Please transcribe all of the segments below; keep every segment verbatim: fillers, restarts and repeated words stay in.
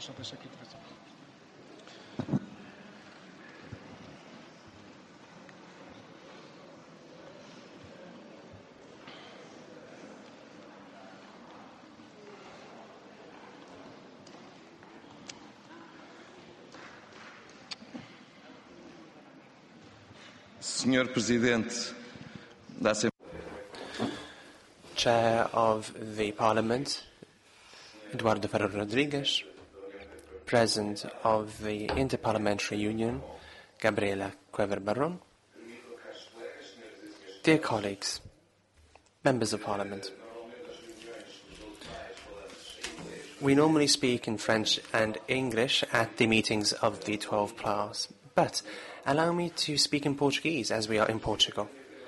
Senhor Presidente da Assembleia. Chair of the Parliament, Eduardo Ferro Rodrigues, President of the Interparliamentary Union, Gabriela Cuevas Barron, dear colleagues, members of Parliament. We normally speak in French and English at the meetings of the twelve plus, but allow me to speak in Portuguese as we are in Portugal.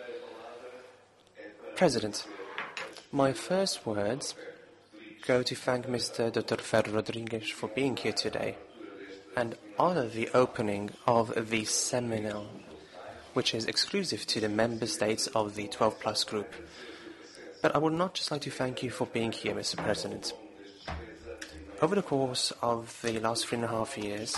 President, my first words go to thank Mister Doctor Ferro Rodrigues for being here today and honor the opening of the seminar, which is exclusive to the member states of the twelve plus group. But I would not just like to thank you for being here, Mister President. Over the course of the last three and a half years,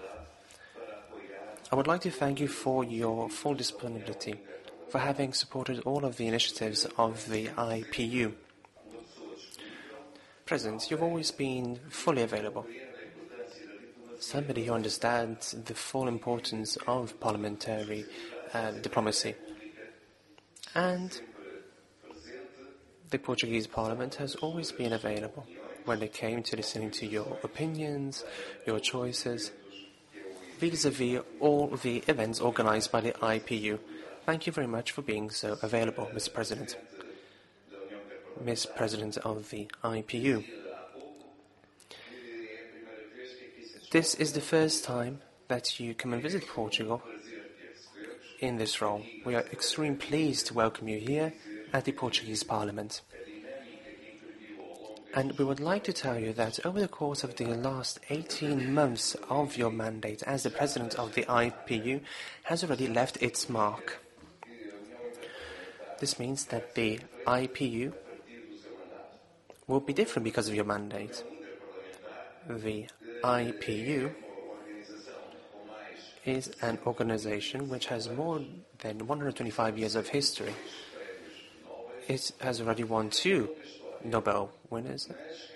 I would like to thank you for your full disponibility, for having supported all of the initiatives of the I P U. President, you've always been fully available. Somebody who understands the full importance of parliamentary uh, diplomacy. And the Portuguese Parliament has always been available when it came to listening to your opinions, your choices, vis-à-vis all the events organized by the I P U. Thank you very much for being so available, Mister President. Miss President of the I P U. This is the first time that you come and visit Portugal in this role. We are extremely pleased to welcome you here at the Portuguese Parliament. And we would like to tell you that over the course of the last eighteen months of your mandate as the President of the I P U has already left its mark. This means that the I P U will be different because of your mandate. The I P U is an organization which has more than one hundred twenty-five years of history. It has already won two Nobel winners.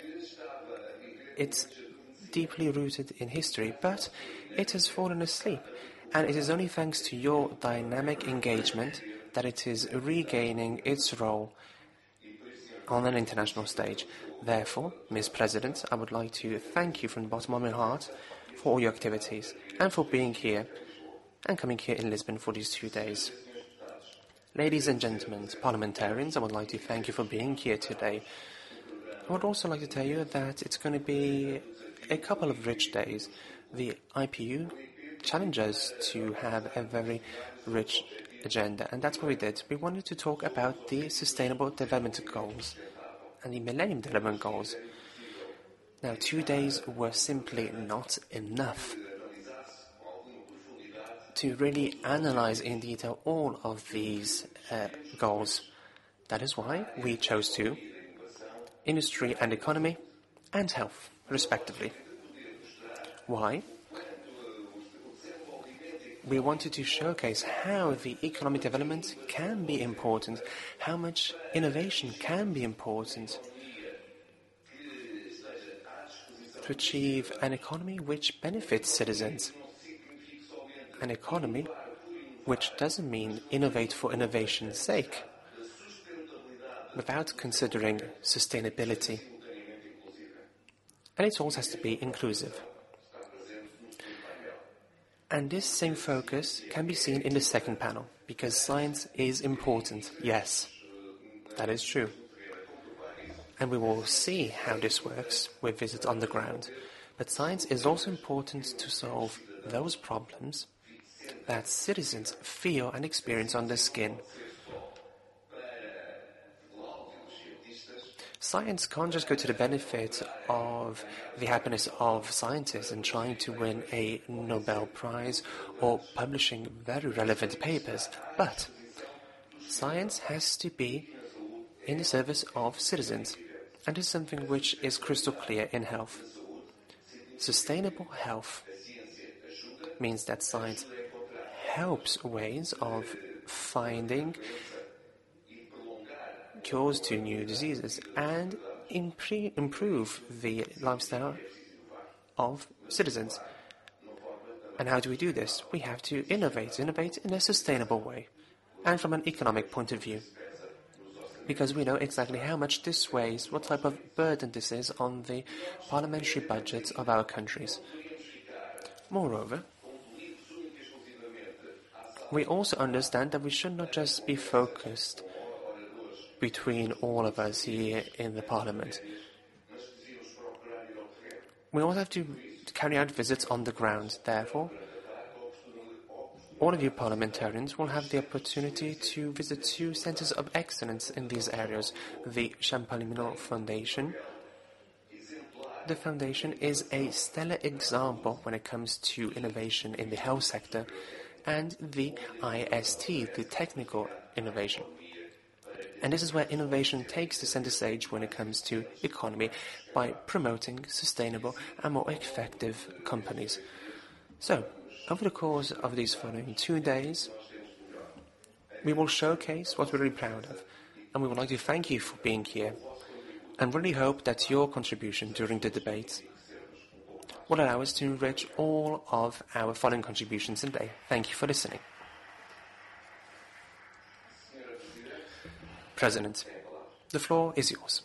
It's deeply rooted in history, but it has fallen asleep, and it is only thanks to your dynamic engagement that it is regaining its role on an international stage. Therefore, Miz President, I would like to thank you from the bottom of my heart for all your activities and for being here and coming here in Lisbon for these two days. Ladies and gentlemen, parliamentarians, I would like to thank you for being here today. I would also like to tell you that it's going to be a couple of rich days. The I P U challenged us to have a very rich agenda, and that's what we did. We wanted to talk about the Sustainable Development Goals and the Millennium Development Goals. Now, two days were simply not enough to really analyze in detail all of these uh, goals. That is why we chose to industry and economy and health, respectively. Why? We wanted to showcase how the economic development can be important, how much innovation can be important to achieve an economy which benefits citizens. An economy which doesn't mean innovate for innovation's sake, without considering sustainability. And it also has to be inclusive. And this same focus can be seen in the second panel, because science is important, yes, that is true. And we will see how this works with visits on the ground. But science is also important to solve those problems that citizens feel and experience on their skin. Science can't just go to the benefit of the happiness of scientists and trying to win a Nobel Prize or publishing very relevant papers, but science has to be in the service of citizens, and is something which is crystal clear in health. Sustainable health means that science helps ways of finding cures to new diseases and impre- improve the lifestyle of citizens. And how do we do this? We have to innovate, innovate in a sustainable way and from an economic point of view. Because we know exactly how much this weighs, what type of burden this is on the parliamentary budgets of our countries. Moreover, we also understand that we should not just be focused between all of us here in the Parliament. We also have to carry out visits on the ground. Therefore, all of you parliamentarians will have the opportunity to visit two centres of excellence in these areas. The Champalimaud Foundation. The foundation is a stellar example when it comes to innovation in the health sector, and the I S T, the technical innovation. And this is where innovation takes the center stage when it comes to economy by promoting sustainable and more effective companies. So, over the course of these following two days, we will showcase what we're really proud of, and we would like to thank you for being here, and really hope that your contribution during the debates will allow us to enrich all of our following contributions today. Thank you for listening. President, the floor is yours.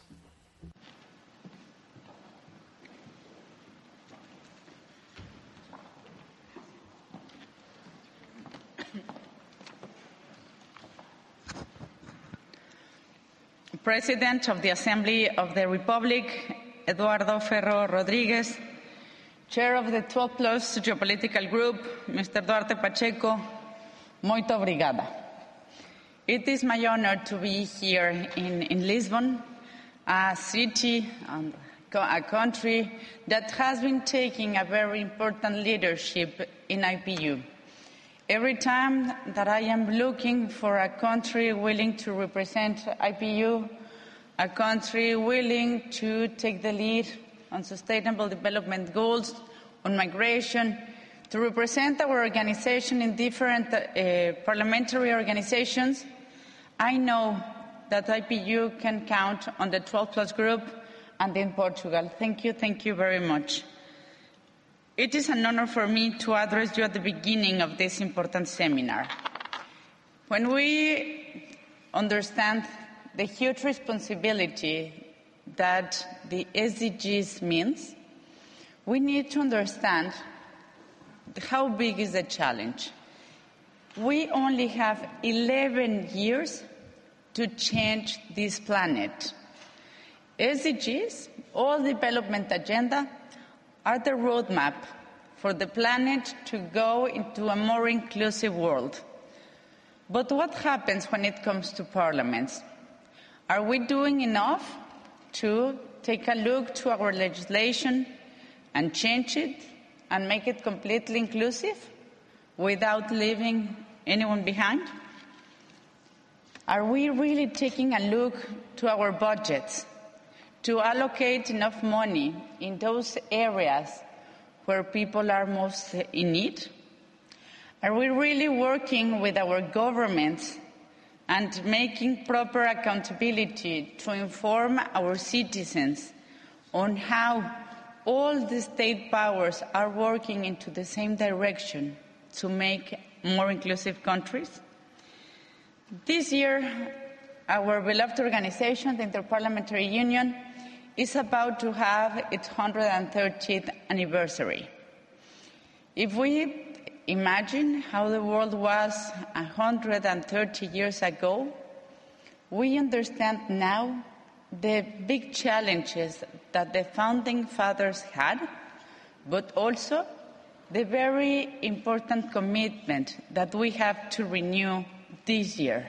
President of the Assembly of the Republic, Eduardo Ferro Rodriguez, Chair of the twelve plus Geopolitical Group, Mister Duarte Pacheco, muito obrigada. It is my honor to be here in, in Lisbon, a city and a country that has been taking a very important leadership in I P U. Every time that I am looking for a country willing to represent I P U, a country willing to take the lead on sustainable development goals, on migration, to represent our organization in different uh, parliamentary organizations, I know that I P U can count on the twelve plus group and in Portugal. Thank you, thank you very much. It is an honor for me to address you at the beginning of this important seminar. When we understand the huge responsibility that the S D Gs means, we need to understand how big is the challenge. We only have eleven years to change this planet. S D Gs, all development agenda, are the roadmap for the planet to go into a more inclusive world. But what happens when it comes to parliaments? Are we doing enough to take a look to our legislation and change it and make it completely inclusive without leaving anyone behind? Are we really taking a look to our budgets to allocate enough money in those areas where people are most in need? Are we really working with our governments and making proper accountability to inform our citizens on how all the state powers are working into the same direction to make more inclusive countries? This year, our beloved organization, the Interparliamentary Union, is about to have its one hundred thirtieth anniversary. If we imagine how the world was one hundred thirty years ago, we understand now the big challenges that the founding fathers had, but also the very important commitment that we have to renew this year.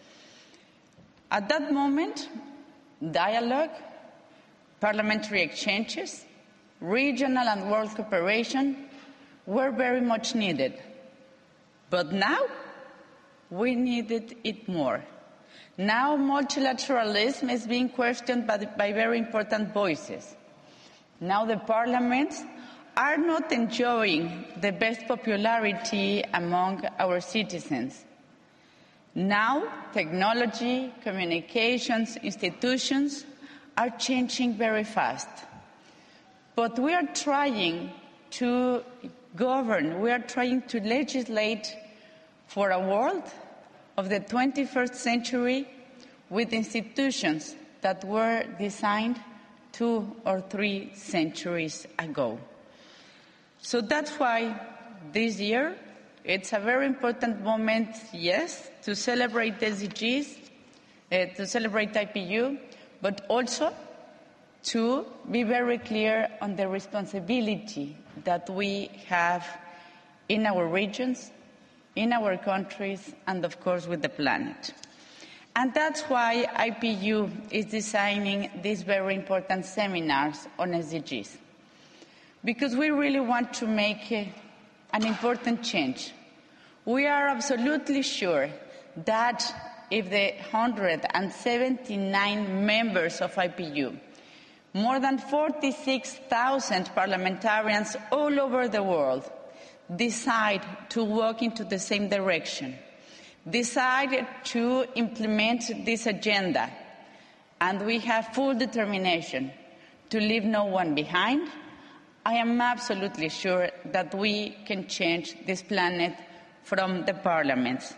At that moment, dialogue, parliamentary exchanges, regional and world cooperation were very much needed. But now, we needed it more. Now multilateralism is being questioned by, the, by very important voices. Now the parliaments are not enjoying the best popularity among our citizens. Now, technology, communications, institutions are changing very fast. But we are trying to govern, we are trying to legislate for a world of the twenty-first century with institutions that were designed two or three centuries ago. So that's why this year it's a very important moment, yes, to celebrate the S D Gs, uh, to celebrate I P U, but also to be very clear on the responsibility that we have in our regions, in our countries, and of course with the planet. And that's why I P U is designing these very important seminars on S D Gs. Because we really want to make uh, an important change. We are absolutely sure that if the one hundred seventy-nine members of I P U, more than forty-six thousand parliamentarians all over the world, decide to walk into the same direction, decide to implement this agenda, and we have full determination to leave no one behind, I am absolutely sure that we can change this planet from the parliaments.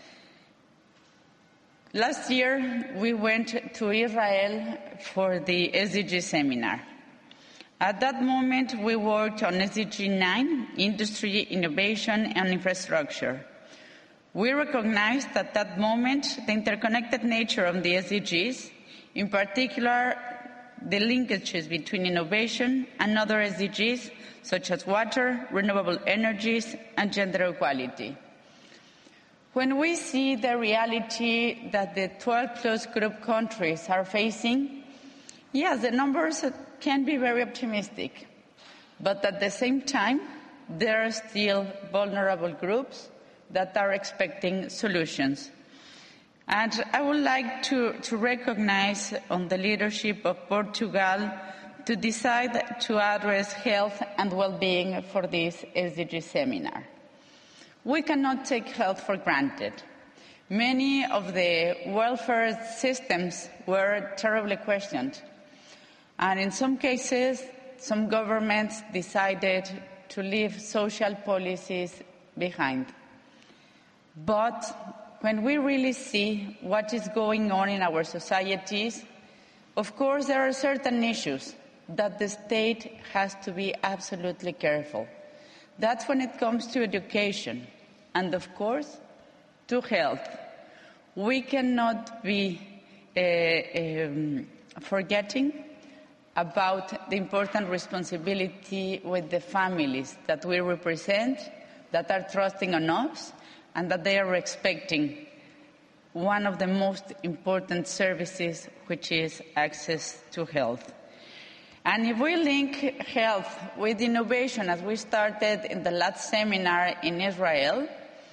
Last year, we went to Israel for the S D G seminar. At that moment, we worked on S D G nine, industry, innovation, and infrastructure. We recognized at that moment the interconnected nature of the S D Gs, in particular, the linkages between innovation and other S D Gs, such as water, renewable energies, and gender equality. When we see the reality that the twelve plus group countries are facing, yes, the numbers can be very optimistic. But at the same time, there are still vulnerable groups that are expecting solutions. And I would like to, to recognize on the leadership of Portugal to decide to address health and well-being for this S D G seminar. We cannot take health for granted. Many of the welfare systems were terribly questioned. And in some cases, some governments decided to leave social policies behind. But when we really see what is going on in our societies, of course there are certain issues that the state has to be absolutely careful. That's when it comes to education and, of course, to health. We cannot be uh, um, forgetting about the important responsibility with the families that we represent, that are trusting on us, and that they are expecting one of the most important services, which is access to health. And if we link health with innovation, as we started in the last seminar in Israel,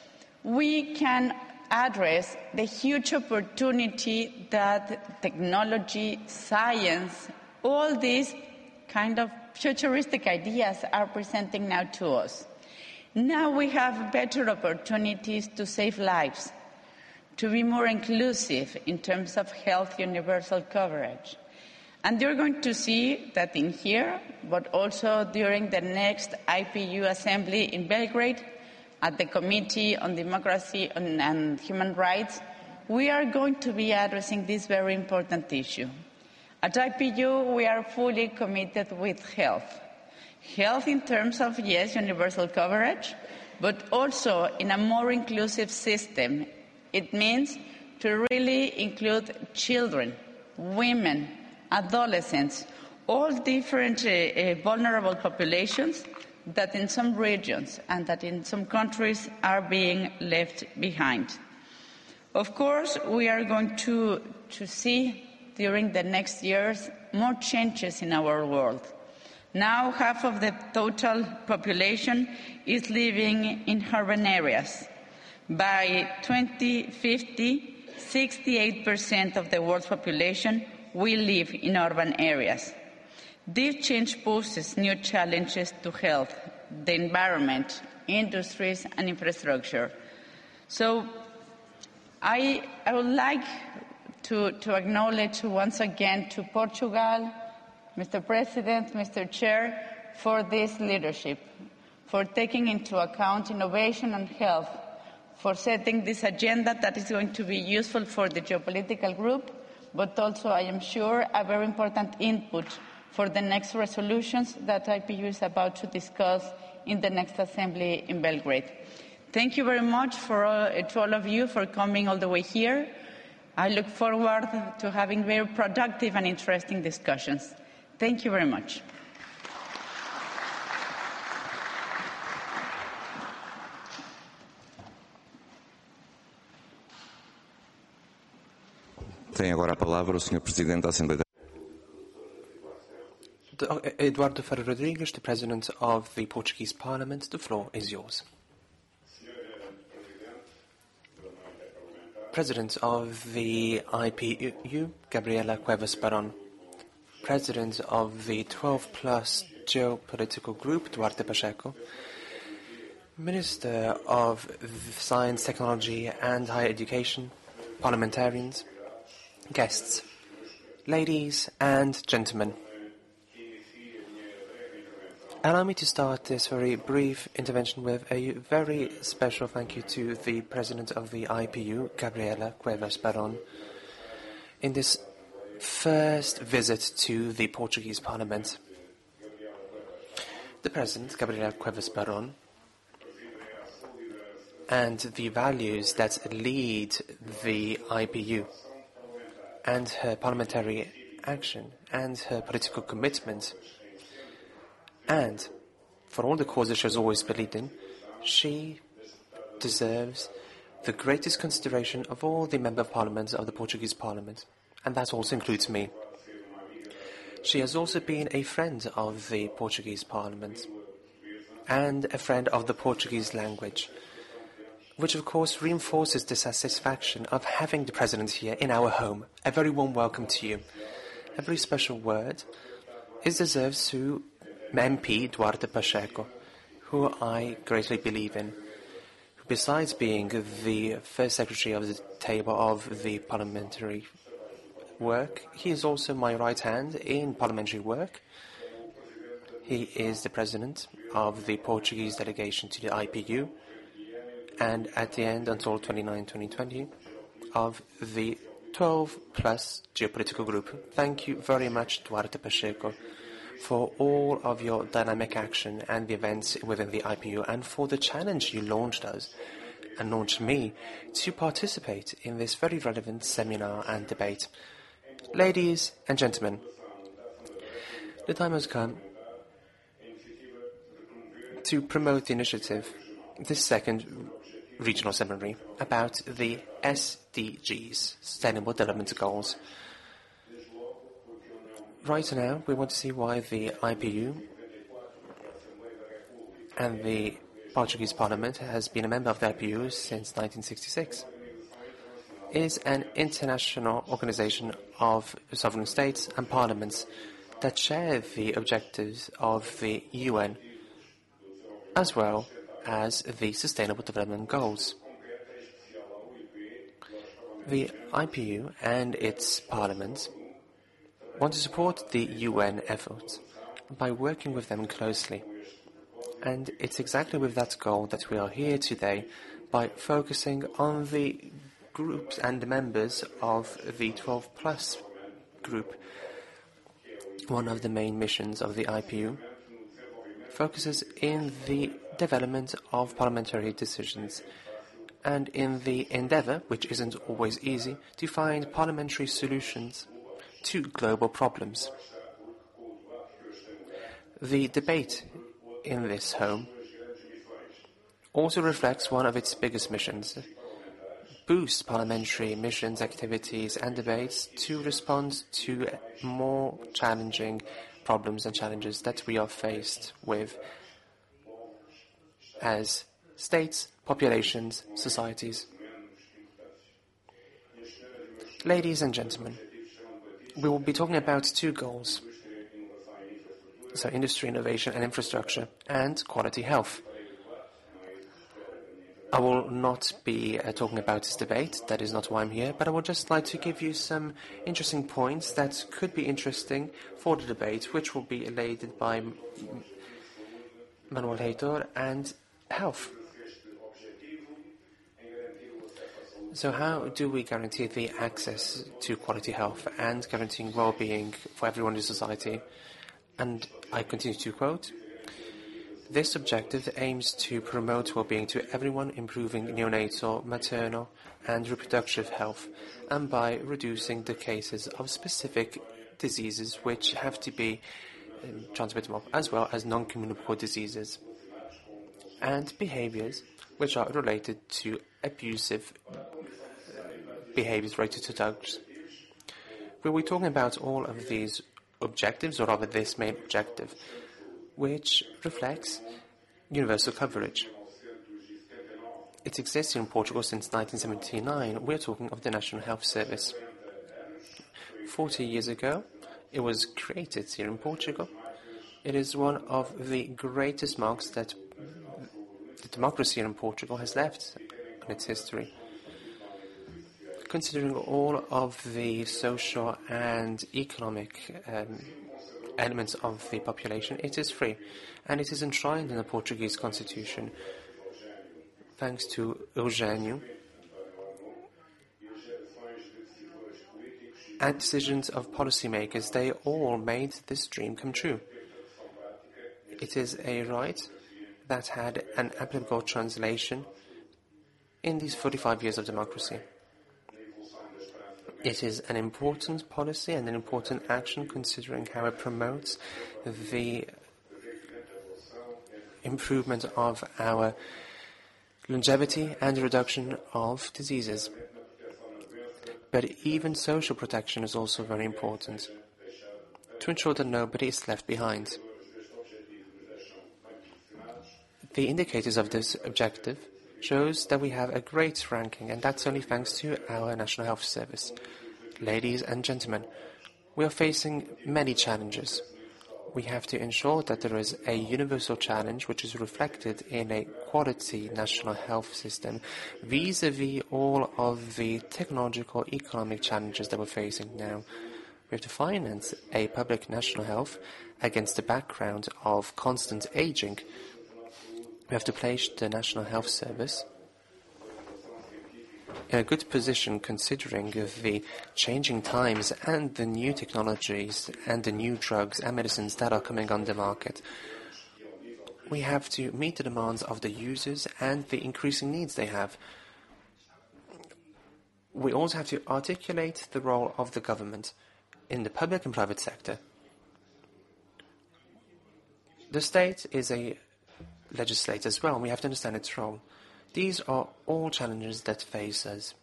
we can address the huge opportunity that technology, science, all these kind of futuristic ideas are presenting now to us. Now we have better opportunities to save lives, to be more inclusive in terms of health universal coverage. And you're going to see that in here, but also during the next I P U assembly in Belgrade, at the Committee on Democracy and Human Rights, we are going to be addressing this very important issue. At I P U, we are fully committed with health. Health in terms of, yes, universal coverage, but also in a more inclusive system. It means to really include children, women, adolescents, all different uh, uh, vulnerable populations that in some regions and that in some countries are being left behind. Of course, we are going to, to see during the next years more changes in our world. Now half of the total population is living in urban areas. By twenty fifty, sixty-eight percent of the world's population will live in urban areas. This change poses new challenges to health, the environment, industries, and infrastructure. So I, I would like to, to acknowledge once again to Portugal, Mister President, Mister Chair, for this leadership, for taking into account innovation and health, for setting this agenda that is going to be useful for the geopolitical group, but also, I am sure, a very important input for the next resolutions that I P U is about to discuss in the next assembly in Belgrade. Thank you very much for all, to all of you for coming all the way here. I look forward to having very productive and interesting discussions. Thank you very much. Tem agora a palavra o senhor Presidente da Assembleia. Eduardo Ferro Rodrigues, the President of the Portuguese Parliament. The floor is yours. President of the I P U, Gabriela Cuevas Barón. President of the twelve plus geopolitical group, Duarte Pacheco. Minister of Science, Technology and Higher Education, parliamentarians, guests, ladies and gentlemen. Allow me to start this very brief intervention with a very special thank you to the President of the I P U, Gabriela Cuevas Barón, in this first visit to the Portuguese Parliament. The President, Gabriela Cuevas Barón, and the values that lead the I P U, and her parliamentary action, and her political commitment, and for all the causes she has always believed in, she deserves the greatest consideration of all the Member of Parliament of the Portuguese Parliament, and that also includes me. She has also been a friend of the Portuguese Parliament, and a friend of the Portuguese language, which of course reinforces the satisfaction of having the President here in our home. A very warm welcome to you. A very special word is deserved to M P Duarte Pacheco, who I greatly believe in, who besides being the first secretary of the table of the parliamentary work, he is also my right hand in parliamentary work. He is the president of the Portuguese delegation to the I P U, and at the end, until twenty-nine twenty twenty, of the twelve plus geopolitical group. Thank you very much, Duarte Pacheco, for all of your dynamic action and the events within the I P U, and for the challenge you launched us and launched me to participate in this very relevant seminar and debate. Ladies and gentlemen, the time has come to promote the initiative, this second regional seminar, about the S D Gs, Sustainable Development Goals. Right now, we want to see why the I P U and the Portuguese Parliament has been a member of the I P U since nineteen sixty-six. It is an international organization of sovereign states and parliaments that share the objectives of the U N, as well as the Sustainable Development Goals. The I P U and its parliaments want to support the U N efforts by working with them closely. And it's exactly with that goal that we are here today, by focusing on the groups and the members of the twelve plus group. One of the main missions of the I P U focuses in the development of parliamentary decisions and in the endeavour, which isn't always easy, to find parliamentary solutions to global problems. The debate in this home also reflects one of its biggest missions: boost parliamentary missions, activities and debates to respond to more challenging problems and challenges that we are faced with as states, populations, societies. Ladies and gentlemen, we will be talking about two goals. So industry, innovation and infrastructure, and quality health. I will not be uh, talking about this debate, that is not why I'm here, but I would just like to give you some interesting points that could be interesting for the debate, which will be elated by Manuel Heitor and health. So how do we guarantee the access to quality health and guaranteeing well-being for everyone in society? And I continue to quote, "This objective aims to promote well-being to everyone, improving neonatal, maternal and reproductive health, and by reducing the cases of specific diseases which have to be um, transmittable, as well as non-communicable diseases, and behaviors which are related to abusive behaviors related to drugs." We'll be talking about all of these objectives, or rather this main objective, which reflects universal coverage. It exists in Portugal since nineteen seventy-nine. We're talking of the National Health Service. Forty years ago, it was created here in Portugal. It is one of the greatest marks that the democracy here in Portugal has left in its history. Considering all of the social and economic um, elements of the population, it is free, and it is enshrined in the Portuguese constitution. Thanks to Eugênio, and decisions of policymakers, they all made this dream come true. It is a right that had an applicable translation in these forty-five years of democracy. It is an important policy and an important action, considering how it promotes the improvement of our longevity and reduction of diseases. But even social protection is also very important, to ensure that nobody is left behind. The indicators of this objective shows that we have a great ranking, and that's only thanks to our National Health Service. Ladies and gentlemen, we are facing many challenges. We have to ensure that there is a universal challenge which is reflected in a quality national health system vis-à-vis all of the technological, economic challenges that we're facing now. We have to finance a public national health against the background of constant aging. We have to place the National Health Service in a good position, considering the changing times and the new technologies and the new drugs and medicines that are coming on the market. We have to meet the demands of the users and the increasing needs they have. We also have to articulate the role of the government in the public and private sector. The state is a legislator as well, and we have to understand its role. These are all challenges that face us,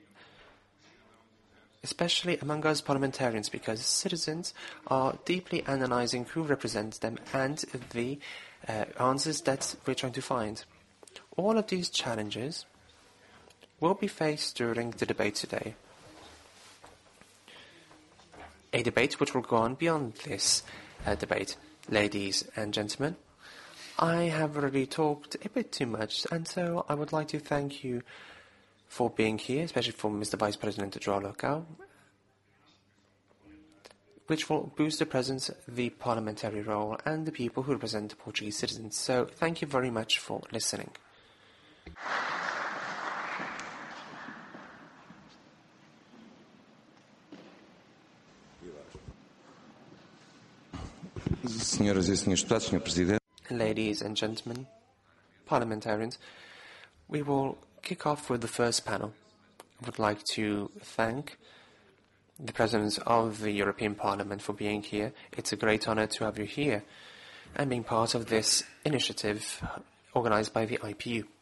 especially among us parliamentarians, because citizens are deeply analysing who represents them and the uh, answers that we're trying to find. All of these challenges will be faced during the debate today. A debate which will go on beyond this uh, debate. Ladies and gentlemen, I have already talked a bit too much, and so I would like to thank you for being here, especially for Mister Vice President João Local, which will boost the presence, the parliamentary role, and the people who represent the Portuguese citizens. So thank you very much for listening. Senhoras e senhores deputados, senhor Presidente. Ladies and gentlemen, parliamentarians, we will kick off with the first panel. I would like to thank the President of the European Parliament for being here. It's a great honor to have you here and being part of this initiative organized by the I P U.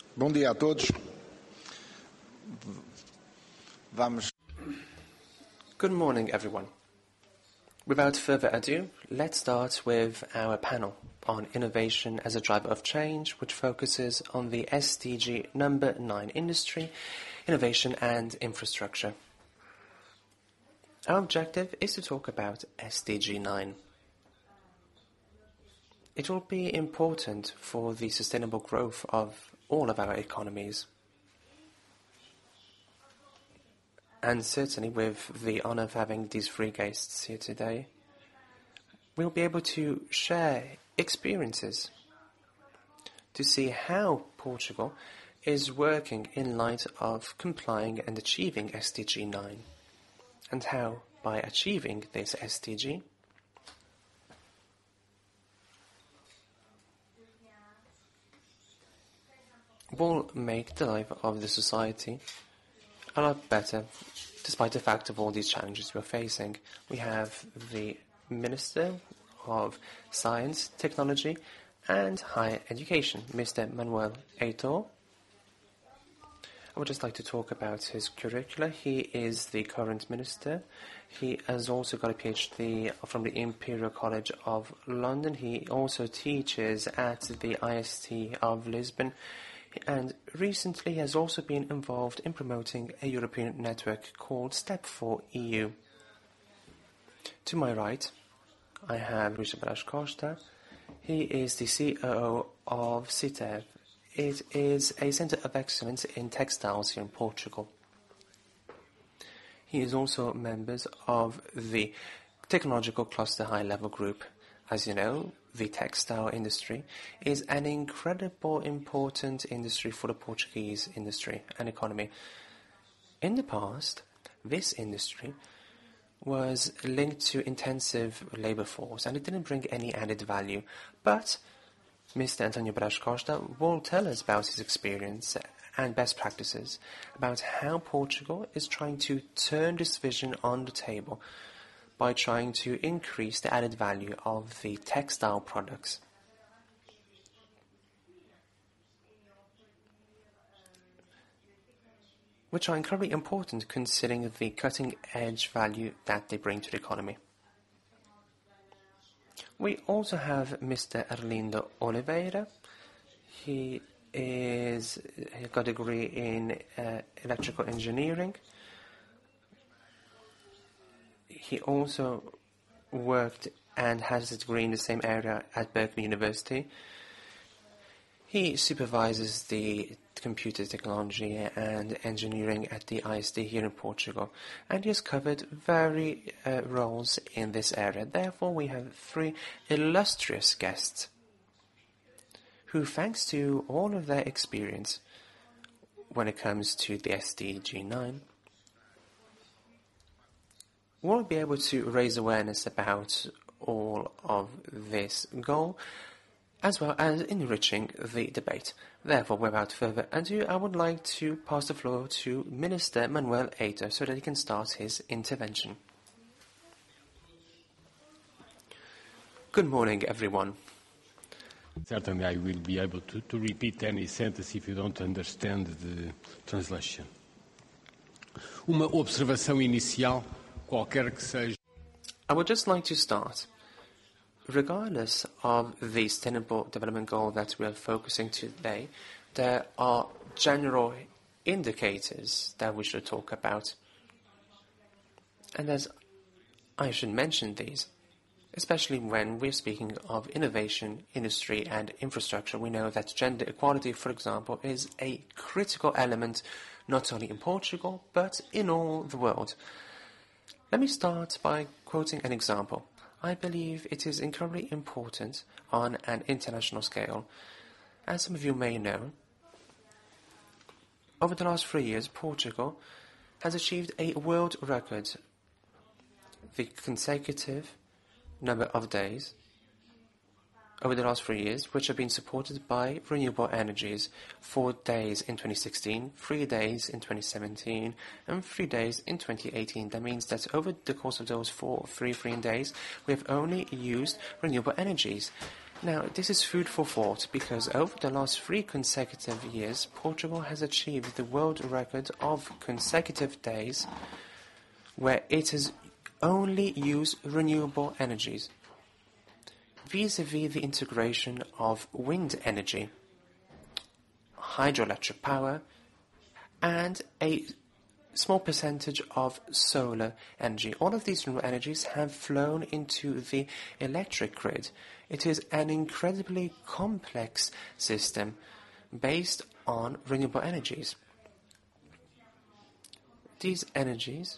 Bom dia a todos. Vamos. Good morning, everyone. Without further ado, let's start with our panel on innovation as a driver of change, which focuses on the S D G number nine industry, innovation and infrastructure. Our objective is to talk about S D G nine. It will be important for the sustainable growth of all of our economies. And certainly with the honour of having these three guests here today, we'll be able to share experiences to see how Portugal is working in light of complying and achieving S D G nine, and how, by achieving this S D G, will make the life of the society a lot better, despite the fact of all these challenges we're facing. We have the Minister of Science, Technology and Higher Education, Mister Manuel Heitor. I would just like to talk about his curricula. He is the current minister. He has also got a PhD from the Imperial College of London. He also teaches at the I S T of Lisbon, and recently has also been involved in promoting a European network called Step four E U. To my right, I have Luís Braz Costa. He is the C O O of CITEV. It is a centre of excellence in textiles here in Portugal. He is also members of the Technological Cluster High Level Group. As you know, the textile industry is an incredible important industry for the Portuguese industry and economy. In the past, this industry was linked to intensive labour force and it didn't bring any added value. But Mister António Braz Costa will tell us about his experience and best practices, about how Portugal is trying to turn this vision on the table by trying to increase the added value of the textile products. Which are incredibly important considering the cutting-edge value that they bring to the economy. We also have Mister Arlindo Oliveira. He is he got a degree in uh, electrical engineering. He also worked and has a degree in the same area at Berkeley University. He supervises the computer technology and engineering at the I S D here in Portugal, and he has covered various uh, roles in this area. Therefore, we have three illustrious guests who, thanks to all of their experience when it comes to the S D G nine, will be able to raise awareness about all of this goal, as well as enriching the debate. Therefore, without further ado, I would like to pass the floor to Minister Manuel Heitor so that he can start his intervention. Good morning, everyone. Certainly, I will be able to, to repeat any sentence if you don't understand the translation. Uma observação inicial, qualquer que seja. I would just like to start. Regardless of the Sustainable Development Goal that we are focusing today, there are general indicators that we should talk about. And as I should mention these, especially when we're speaking of innovation, industry and infrastructure, we know that gender equality, for example, is a critical element not only in Portugal, but in all the world. Let me start by quoting an example. I believe it is incredibly important on an international scale. As some of you may know, over the last three years, Portugal has achieved a world record. The consecutive number of days over the last three years, which have been supported by renewable energies. Four days in twenty sixteen, three days in twenty seventeen, and three days in twenty eighteen. That means that over the course of those four, three, three days, we have only used renewable energies. Now, this is food for thought because over the last three consecutive years, Portugal has achieved the world record of consecutive days where it has only used renewable energies, vis-à-vis the integration of wind energy, hydroelectric power, and a small percentage of solar energy. All of these renewable energies have flown into the electric grid. It is an incredibly complex system based on renewable energies. These energies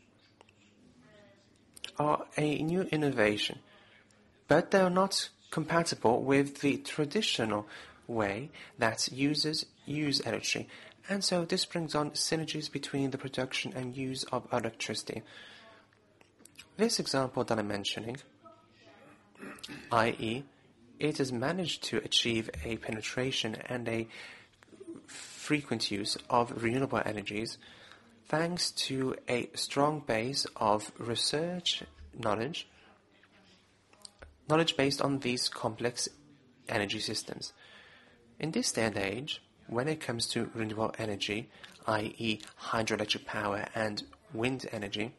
are a new innovation, but they are not compatible with the traditional way that users use electricity. And so this brings on synergies between the production and use of electricity. This example that I'm mentioning, that is, it has managed to achieve a penetration and a frequent use of renewable energies thanks to a strong base of research knowledge, knowledge based on these complex energy systems. In this day and age, when it comes to renewable energy, that is hydroelectric power and wind energy,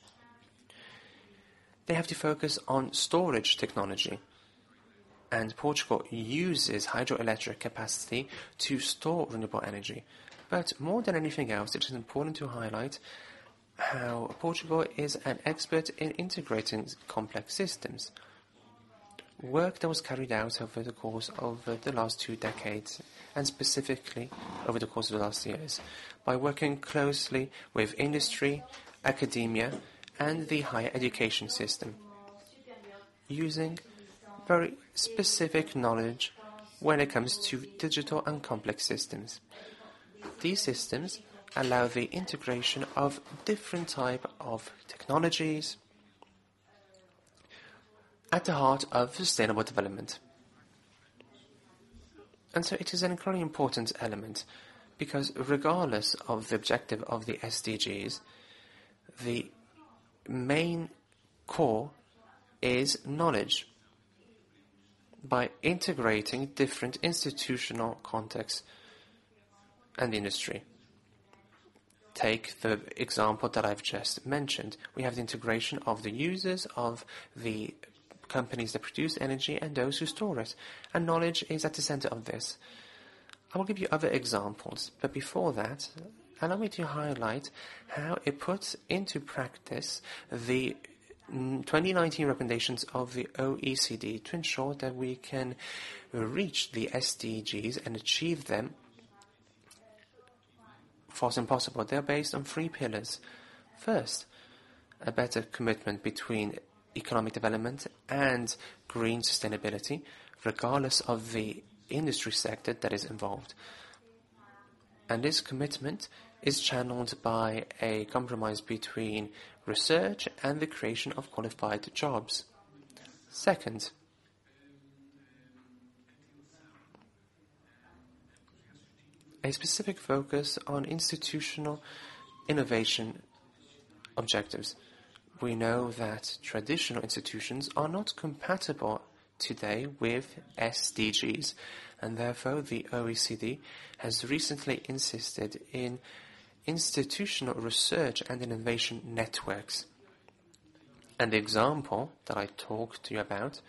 they have to focus on storage technology. And Portugal uses hydroelectric capacity to store renewable energy. But more than anything else, it is important to highlight how Portugal is an expert in integrating complex systems. Work that was carried out over the course of the last two decades, and specifically over the course of the last years, by working closely with industry, academia, and the higher education system, using very specific knowledge when it comes to digital and complex systems. These systems allow the integration of different types of technologies at the heart of sustainable development. And so it is an incredibly important element because regardless of the objective of the S D Gs, the main core is knowledge. By integrating different institutional contexts and industry. Take the example that I've just mentioned. We have the integration of the users, of the companies that produce energy, and those who store it. And knowledge is at the center of this. I will give you other examples, but before that, allow me to highlight how it puts into practice the twenty nineteen recommendations of the O E C D to ensure that we can reach the S D Gs and achieve them fast and possible. They are based on three pillars. First, a better commitment between economic development and green sustainability, regardless of the industry sector that is involved. And this commitment is channeled by a compromise between research and the creation of qualified jobs. Second, a specific focus on institutional innovation objectives. We know that traditional institutions are not compatible today with S D Gs, and therefore the O E C D has recently insisted in institutional research and innovation networks. And the example that I talked to you about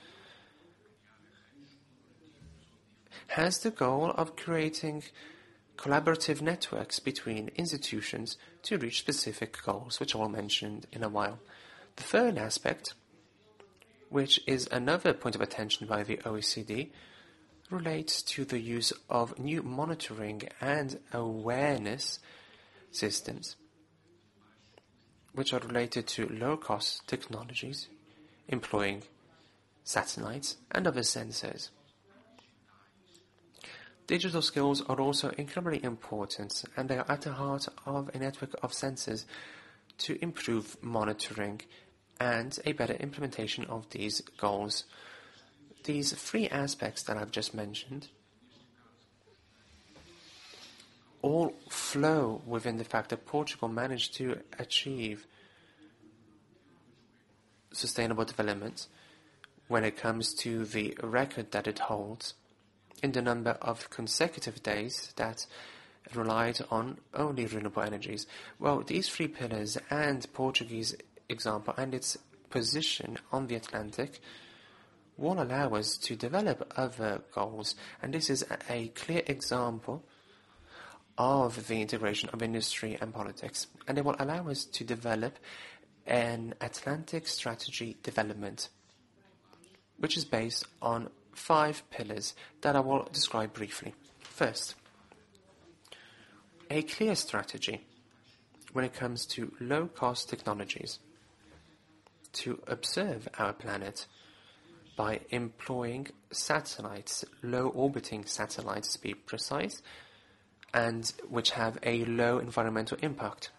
has the goal of creating collaborative networks between institutions to reach specific goals, which I will mention in a while. The third aspect, which is another point of attention by the O E C D, relates to the use of new monitoring and awareness systems, which are related to low-cost technologies, employing satellites and other sensors. Digital skills are also incredibly important, and they are at the heart of a network of sensors to improve monitoring and a better implementation of these goals. These three aspects that I've just mentioned all flow within the fact that Portugal managed to achieve sustainable development when it comes to the record that it holds in the number of consecutive days that relied on only renewable energies. Well, these three pillars and Portuguese example and its position on the Atlantic will allow us to develop other goals, and this is a clear example of the integration of industry and politics, and it will allow us to develop an Atlantic strategy development, which is based on five pillars that I will describe briefly. First, a clear strategy when it comes to low-cost technologies to observe our planet by employing satellites, low-orbiting satellites to be precise, and which have a low environmental impact.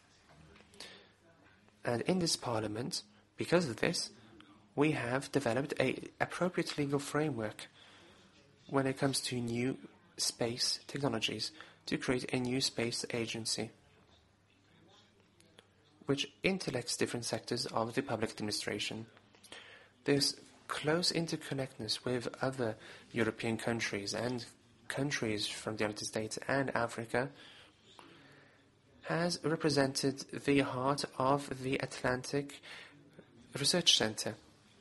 And in this Parliament, because of this, we have developed an appropriate legal framework when it comes to new space technologies to create a new space agency which intellects different sectors of the public administration. There's close interconnectedness with other European countries and countries from the United States and Africa has represented the heart of the Atlantic Research Center.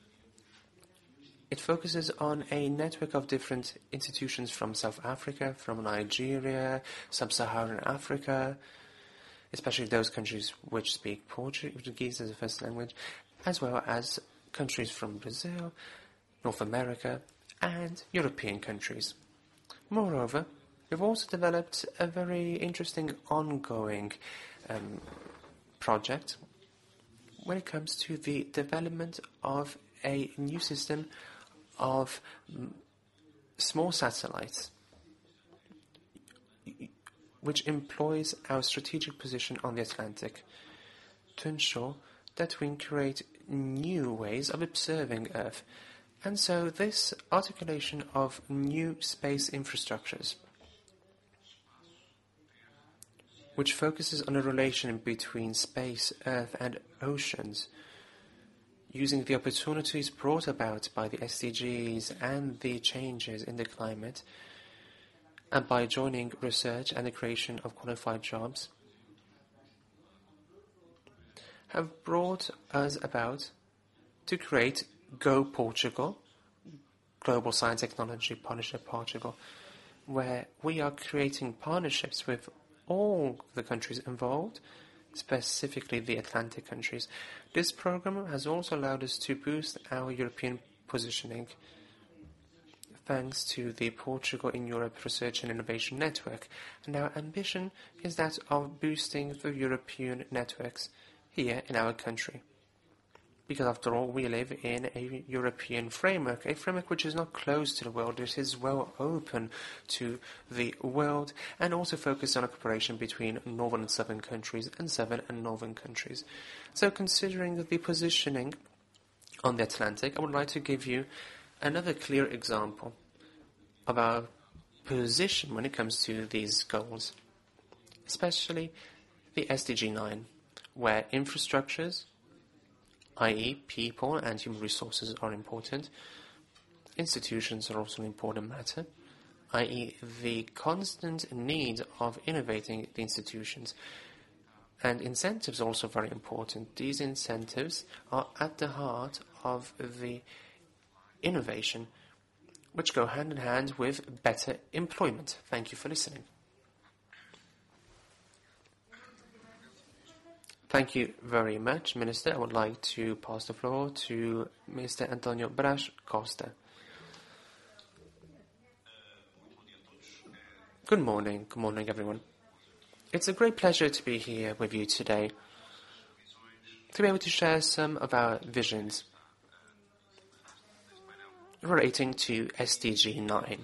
It focuses on a network of different institutions from South Africa, from Nigeria, Sub-Saharan Africa, especially those countries which speak Portuguese as a first language, as well as countries from Brazil, North America, and European countries. Moreover, we've also developed a very interesting ongoing um, project when it comes to the development of a new system of m- small satellites, which employs our strategic position on the Atlantic to ensure that we create new ways of observing Earth. And so this articulation of new space infrastructures, which focuses on a relation between space, Earth and oceans, using the opportunities brought about by the S D Gs and the changes in the climate, and by joining research and the creation of qualified jobs, have brought us about to create Go Portugal, Global Science Technology Partnership Portugal, where we are creating partnerships with all the countries involved, specifically the Atlantic countries. This program has also allowed us to boost our European positioning, thanks to the Portugal in Europe Research and Innovation Network, and our ambition is that of boosting the European networks here in our country. Because after all, we live in a European framework, a framework which is not closed to the world, it is well open to the world, and also focused on a cooperation between northern and southern countries and southern and northern countries. So considering the positioning on the Atlantic, I would like to give you another clear example of our position when it comes to these goals, especially the S D G nine, where infrastructures, that is people and human resources, are important. Institutions are also an important matter, that is the constant need of innovating the institutions. And incentives are also very important. These incentives are at the heart of the innovation, which go hand in hand with better employment. Thank you for listening. Thank you very much, Minister. I would like to pass the floor to Mister Antonio Braz Costa. Good morning. Good morning, everyone. It's a great pleasure to be here with you today, to be able to share some of our visions relating to S D G nine.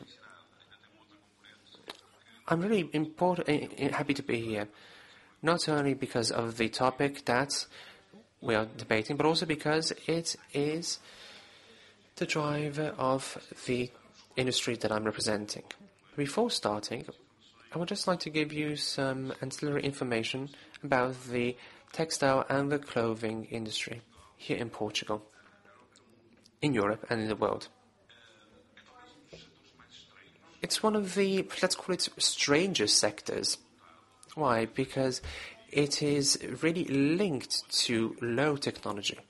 I'm really important, happy to be here, not only because of the topic that we are debating, but also because it is the driver of the industry that I'm representing. Before starting, I would just like to give you some ancillary information about the textile and the clothing industry here in Portugal. in Europe and in the world. It's one of the, let's call it, strangest sectors. Why? Because it is really linked to low technology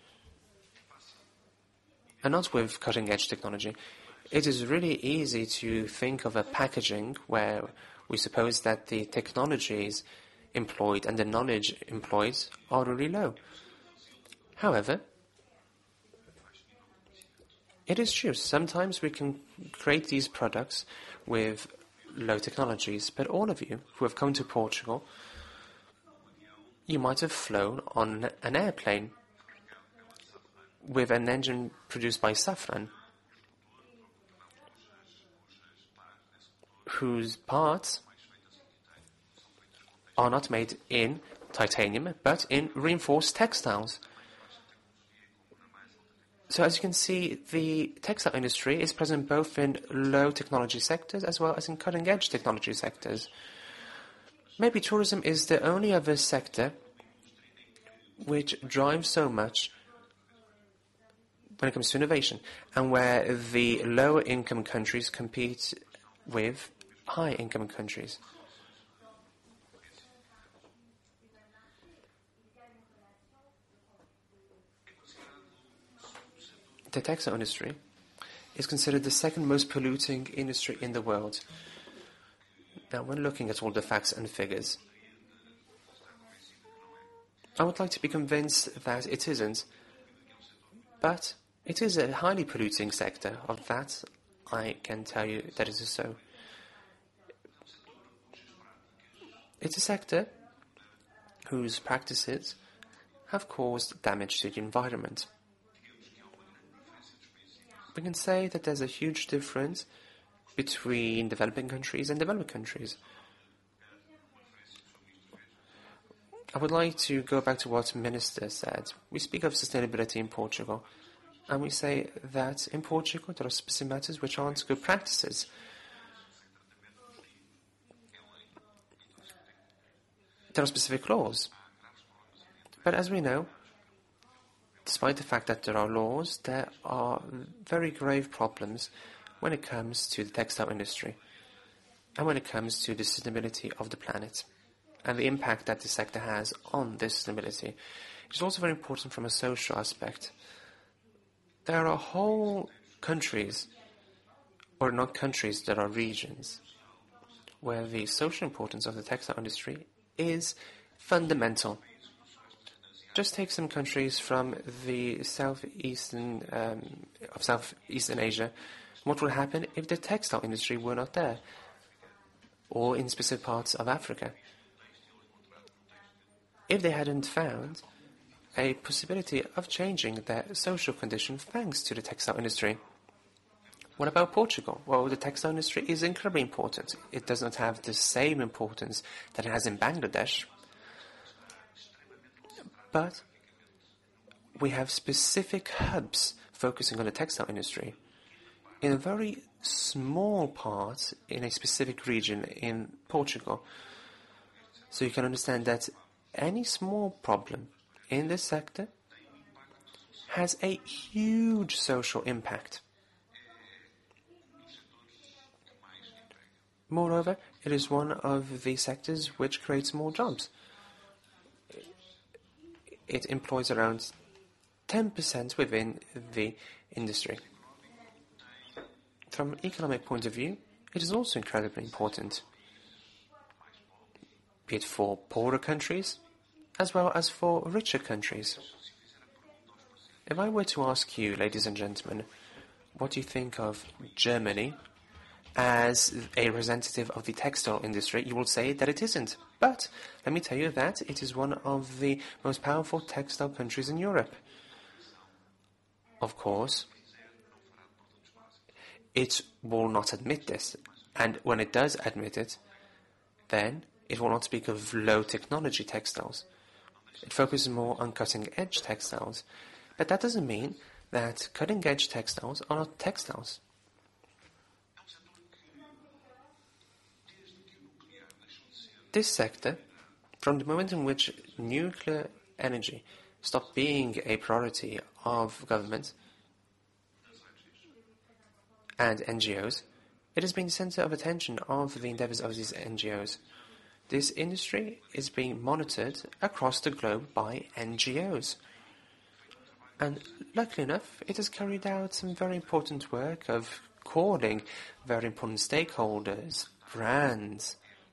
and not with cutting-edge technology. It is really easy to think of a packaging where we suppose that the technologies employed and the knowledge employed are really low. However, it is true, sometimes we can create these products with low technologies, but all of you who have come to Portugal, you might have flown on an airplane with an engine produced by Safran, whose parts are not made in titanium, but in reinforced textiles. So as you can see, the textile industry is present both in low technology sectors as well as in cutting-edge technology sectors. Maybe tourism is the only other sector which drives so much when it comes to innovation, and where the lower income countries compete with high income countries. The textile industry is considered the second most polluting industry in the world. Now, when looking at all the facts and figures, I would like to be convinced that it isn't, but it is a highly polluting sector. Of that, I can tell you that it is so. It's a sector whose practices have caused damage to the environment. We can say that there's a huge difference between developing countries and developed countries. I would like to go back to what the Minister said. We speak of sustainability in Portugal, and we say that in Portugal there are specific matters which aren't good practices. There are specific laws. But as we know, despite the fact that there are laws, there are very grave problems when it comes to the textile industry and when it comes to the sustainability of the planet and the impact that the sector has on this sustainability. It's also very important from a social aspect. There are whole countries, or not countries, there are regions, where the social importance of the textile industry is fundamental. Just take some countries from the southeastern um, of Southeastern Asia. What would happen if the textile industry were not there, or in specific parts of Africa? If they hadn't found a possibility of changing their social condition thanks to the textile industry. What about Portugal? Well, the textile industry is incredibly important. It does not have the same importance that it has in Bangladesh, but we have specific hubs focusing on the textile industry in a very small part in a specific region in Portugal. So you can understand that any small problem in this sector has a huge social impact. Moreover, it is one of the sectors which creates more jobs. It employs around ten percent within the industry. From an economic point of view, it is also incredibly important, be it for poorer countries as well as for richer countries. If I were to ask you, ladies and gentlemen, what do you think of Germany as a representative of the textile industry, you will say that it isn't. But let me tell you that it is one of the most powerful textile countries in Europe. Of course, it will not admit this, and when it does admit it, then it will not speak of low technology textiles. It focuses more on cutting-edge textiles, but that doesn't mean that cutting-edge textiles are not textiles. This sector, from the moment in which nuclear energy stopped being a priority of government, and N G Os, it has been the center of attention of the endeavors of these N G Os. This industry is being monitored across the globe by N G Os. And luckily enough, it has carried out some very important work of calling very important stakeholders, brands,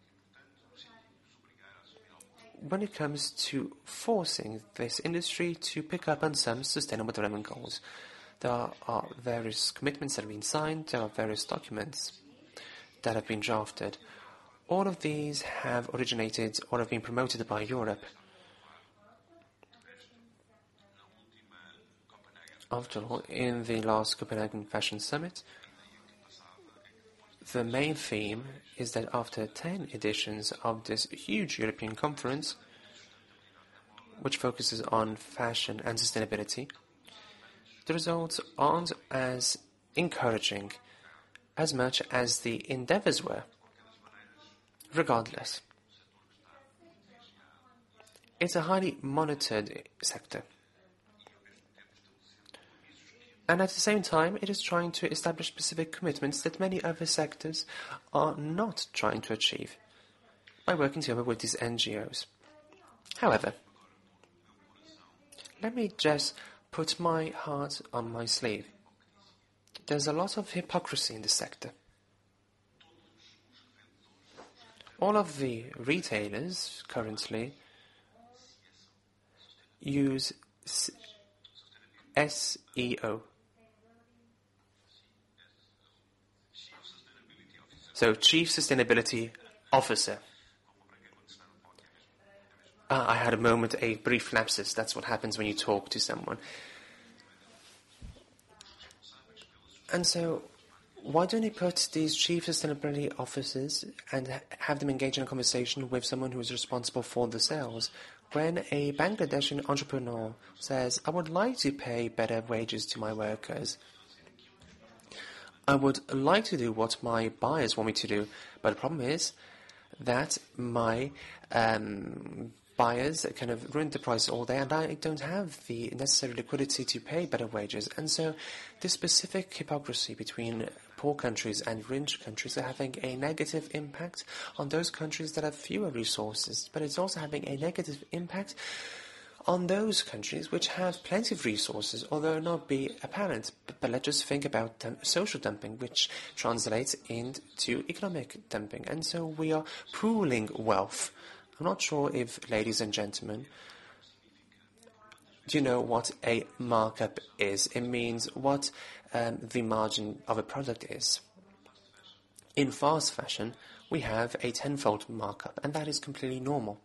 when it comes to forcing this industry to pick up on some sustainable development goals. There are various commitments that have been signed, there are various documents that have been drafted. All of these have originated or have been promoted by Europe. After all, in the last Copenhagen Fashion Summit, the main theme is that after ten editions of this huge European conference, which focuses on fashion and sustainability, the results aren't as encouraging as much as the endeavors were. Regardless, it's a highly monitored sector. And at the same time, it is trying to establish specific commitments that many other sectors are not trying to achieve by working together with these N G Os. However, let me just put my heart on my sleeve. There's a lot of hypocrisy in this sector. All of the retailers currently use S E O. So, Chief Sustainability Officer. Ah, I had a moment, a brief lapsus. That's what happens when you talk to someone. And so, why don't you put these Chief Sustainability Officers and ha- have them engage in a conversation with someone who is responsible for the sales? When a Bangladeshi entrepreneur says, I would like to pay better wages to my workers, I would like to do what my buyers want me to do, but the problem is that my um, buyers kind of ruin the price all day and I don't have the necessary liquidity to pay better wages. And so this specific hypocrisy between poor countries and rich countries are having a negative impact on those countries that have fewer resources, but it's also having a negative impact on those countries which have plenty of resources, although not be apparent. But, but let's just think about um, social dumping, which translates into economic dumping. And so we are pooling wealth. I'm not sure if, ladies and gentlemen, do you know what a markup is? It means what um, the margin of a product is. In fast fashion, we have a tenfold markup, and that is completely normal.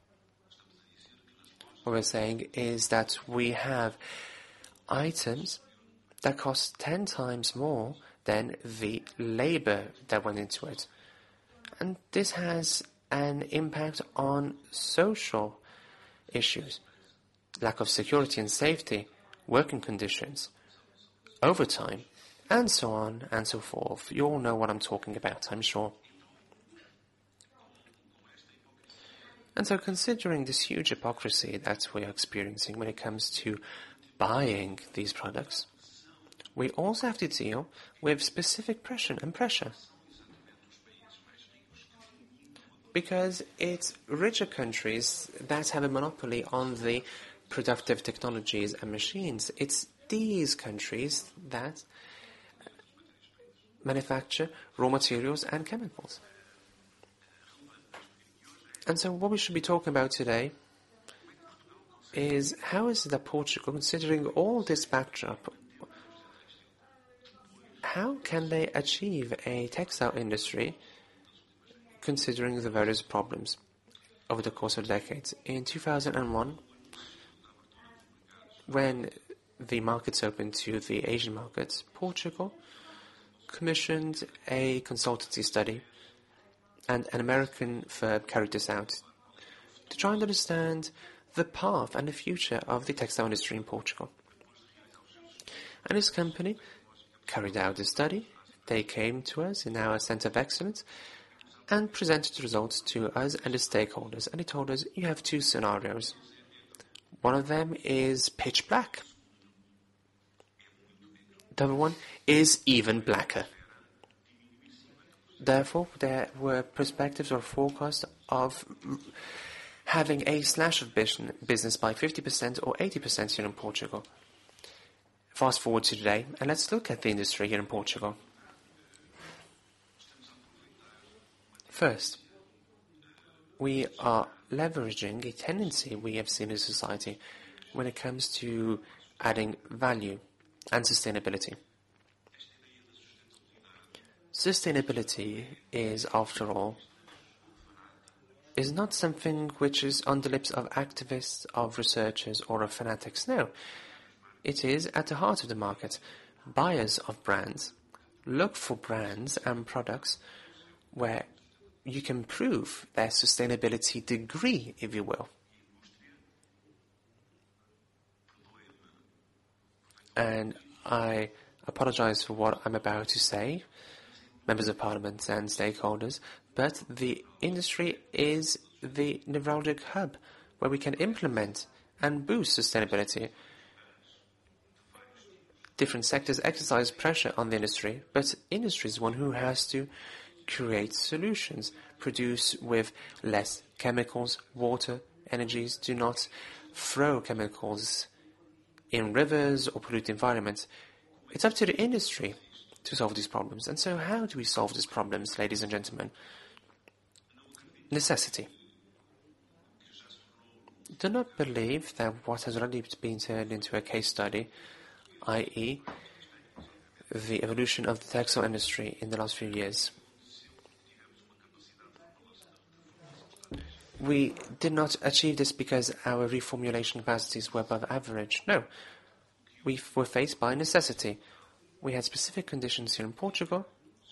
What we're saying is that we have items that cost ten times more than the labor that went into it. And this has an impact on social issues, lack of security and safety, working conditions, overtime, and so on and so forth. You all know what I'm talking about, I'm sure. And so considering this huge hypocrisy that we are experiencing when it comes to buying these products, we also have to deal with specific pressure and pressure. Because it's richer countries that have a monopoly on the productive technologies and machines. It's these countries that manufacture raw materials and chemicals. And so what we should be talking about today is how is it that Portugal, considering all this backdrop, how can they achieve a textile industry considering the various problems over the course of decades? In two thousand one, when the markets opened to the Asian markets, Portugal commissioned a consultancy study, and an American firm carried this out to try and understand the path and the future of the textile industry in Portugal. And this company carried out the study. They came to us in our Centre of Excellence and presented the results to us and the stakeholders. And they told us, you have two scenarios. One of them is pitch black. The other one is even blacker. Therefore, there were perspectives or forecasts of having a slash of business by fifty percent or eighty percent here in Portugal. Fast forward to today, and let's look at the industry here in Portugal. First, we are leveraging a tendency we have seen in society when it comes to adding value and sustainability. Sustainability is, after all, is not something which is on the lips of activists, of researchers, or of fanatics. No, it is at the heart of the market. Buyers of brands look for brands and products where you can prove their sustainability degree, if you will. And I apologize for what I'm about to say, members of parliament and stakeholders, but the industry is the neuralgic hub where we can implement and boost sustainability. Different sectors exercise pressure on the industry, but industry is one who has to create solutions, produce with less chemicals, water, energies. Do not throw chemicals in rivers or pollute the environment. It's up to the industry to solve these problems. And so how do we solve these problems, ladies and gentlemen? Necessity. Do not believe that what has already been turned into a case study, that is the evolution of the textile industry in the last few years. We did not achieve this because our reformulation capacities were above average. No, we were faced by necessity. We had specific conditions here in Portugal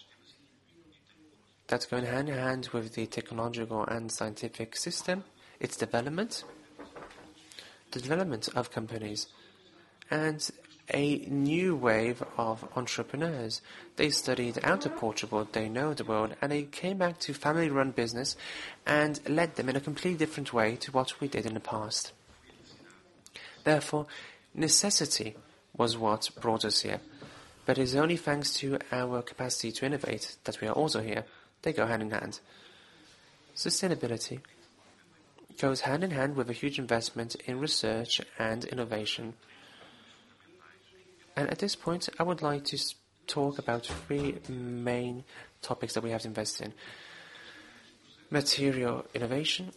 that go hand in hand with the technological and scientific system, its development, the development of companies, and a new wave of entrepreneurs. They studied out of Portugal, they know the world, and they came back to family-run business and led them in a completely different way to what we did in the past. Therefore, necessity was what brought us here. But it is only thanks to our capacity to innovate that we are also here. They go hand in hand. Sustainability goes hand in hand with a huge investment in research and innovation. And at this point, I would like to talk about three main topics that we have to invest in. Material innovation,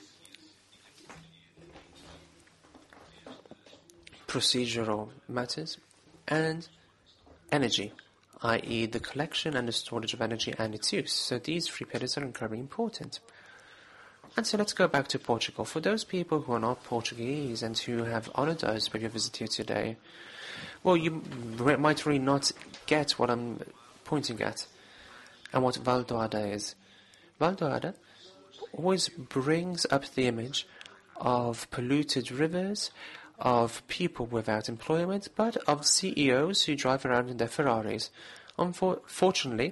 procedural matters, and energy, that is the collection and the storage of energy and its use. So these three pillars are incredibly important. And so let's go back to Portugal. For those people who are not Portuguese and who have honored us with your visit here today, well, you might really not get what I'm pointing at and what Valdoada is. Valdoada always brings up the image of polluted rivers, of people without employment, but of C E Os who drive around in their Ferraris. Unfortunately,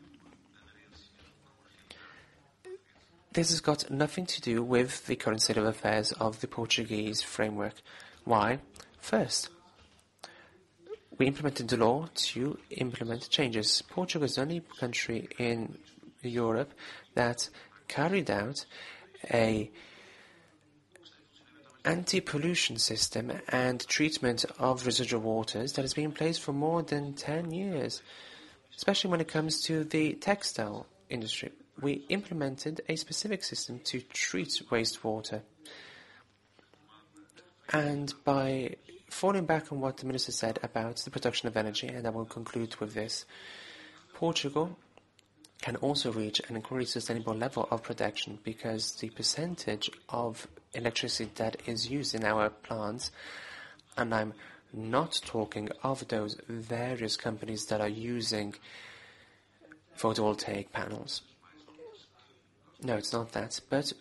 this has got nothing to do with the current state of affairs of the Portuguese framework. Why? First, we implemented the law to implement changes. Portugal is the only country in Europe that carried out a anti-pollution system and treatment of residual waters that has been in place for more than ten years, especially when it comes to the textile industry. We implemented a specific system to treat wastewater. And by falling back on what the Minister said about the production of energy, and I will conclude with this, Portugal can also reach an incredibly sustainable level of production because the percentage of electricity that is used in our plants, and I'm not talking of those various companies that are using photovoltaic panels. No, it's not that, but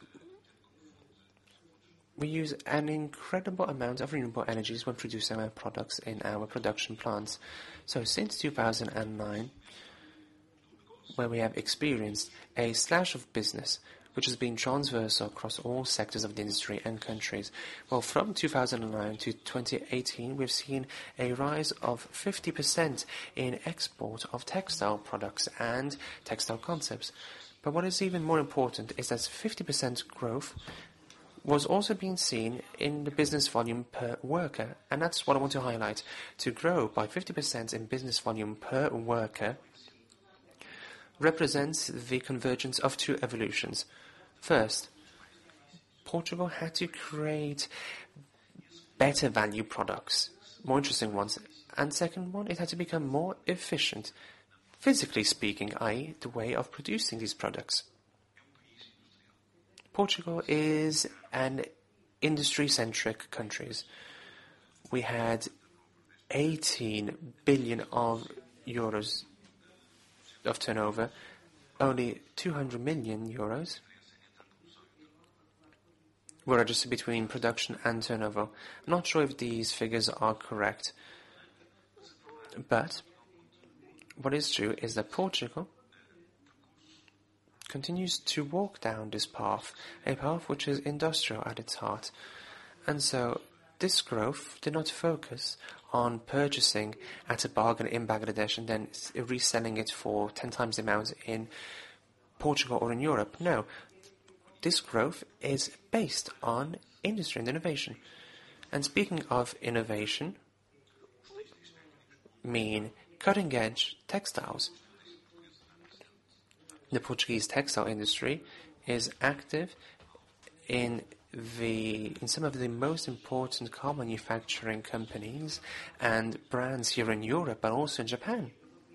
we use an incredible amount of renewable energies when producing our products in our production plants. So since two thousand nine, where we have experienced a slash of business which has been transversal across all sectors of the industry and countries. Well, from two thousand nine to twenty eighteen, we've seen a rise of fifty percent in export of textile products and textile concepts. But what is even more important is that fifty percent growth was also being seen in the business volume per worker. And that's what I want to highlight. To grow by fifty percent in business volume per worker represents the convergence of two evolutions. First, Portugal had to create better value products, more interesting ones. And second one, it had to become more efficient, physically speaking, that is the way of producing these products. Portugal is an industry-centric country. We had eighteen billion of euros of turnover, only two hundred million euros were registered between production and turnover. I'm not sure if these figures are correct, but what is true is that Portugal continues to walk down this path, a path which is industrial at its heart. And so this growth did not focus on purchasing at a bargain in Bangladesh and then reselling it for ten times the amount in Portugal or in Europe. No, this growth is based on industry and innovation. And speaking of innovation, mean cutting-edge textiles. The Portuguese textile industry is active in the in some of the most important car manufacturing companies and brands here in Europe, but also in Japan.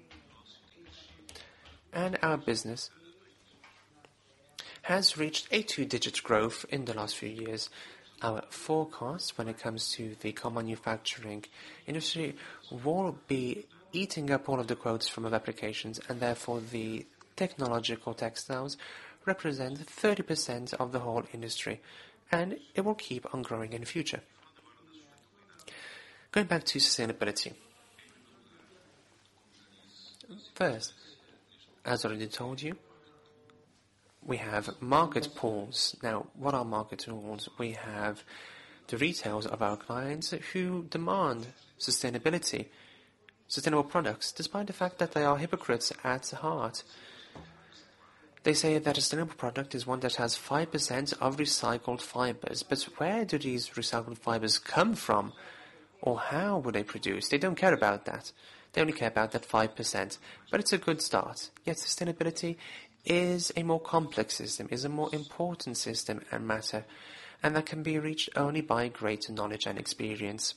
And our business has reached a two-digit growth in the last few years. Our forecast when it comes to the car manufacturing industry will be eating up all of the quotes from our applications, and therefore the technological textiles represent thirty percent of the whole industry, and it will keep on growing in the future. Going back to sustainability. First, as already told you, we have market pools. Now, what are market pools? We have the retailers of our clients who demand sustainability, sustainable products, despite the fact that they are hypocrites at heart. They say that a sustainable product is one that has five percent of recycled fibers. But where do these recycled fibers come from? Or how were they produced? They don't care about that. They only care about that five percent. But it's a good start. Yet sustainability is a more complex system, is a more important system and matter, and that can be reached only by greater knowledge and experience.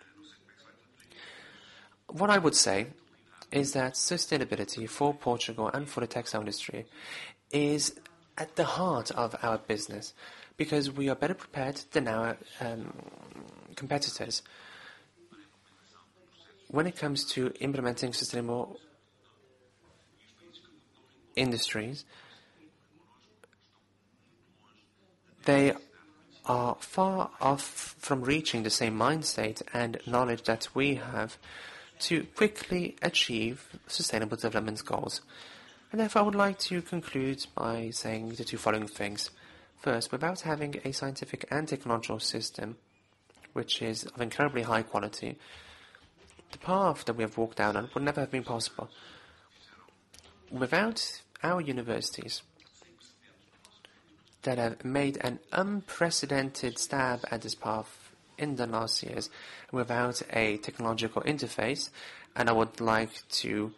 What I would say is that sustainability for Portugal and for the textile industry is at the heart of our business, because we are better prepared than our um, competitors when it comes to implementing sustainable industries. They are far off from reaching the same mind state and knowledge that we have to quickly achieve sustainable development goals. And therefore I would like to conclude by saying the two following things. First, without having a scientific and technological system which is of incredibly high quality, the path that we have walked down on would never have been possible. Without our universities that have made an unprecedented stab at this path in the last years, without a technological interface, and I would like to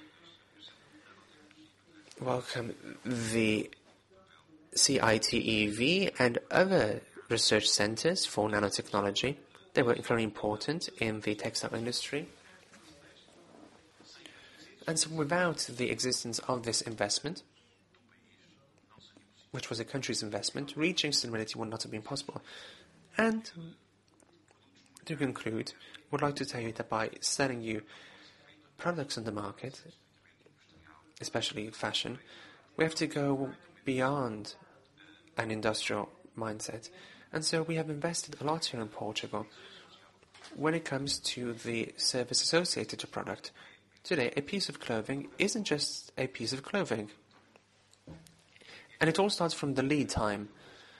welcome the C I T E V and other research centers for nanotechnology. They were incredibly important in the textile industry. And so without the existence of this investment, which was a country's investment, reaching sustainability would not have been possible. And to conclude, I would like to tell you that by selling you products on the market, especially fashion, we have to go beyond an industrial mindset. And so we have invested a lot here in Portugal when it comes to the service associated to product. Today, a piece of clothing isn't just a piece of clothing. And it all starts from the lead time.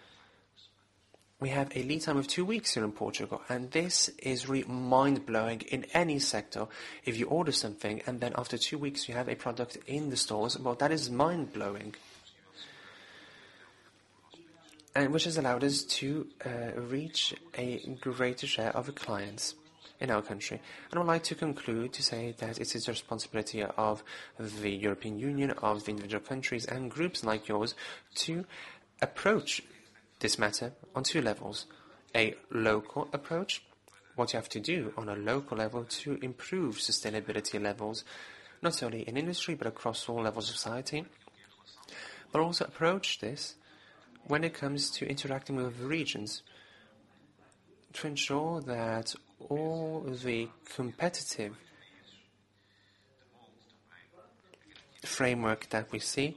We have a lead time of two weeks here in Portugal, and this is really mind-blowing in any sector. If you order something and then after two weeks you have a product in the stores, well, that is mind-blowing. And which has allowed us to uh, reach a greater share of clients in our country. And I would like to conclude to say that it is the responsibility of the European Union, of the individual countries and groups like yours to approach this matter on two levels. A local approach, what you have to do on a local level to improve sustainability levels, not only in industry but across all levels of society, but also approach this when it comes to interacting with regions to ensure that all the competitive framework that we see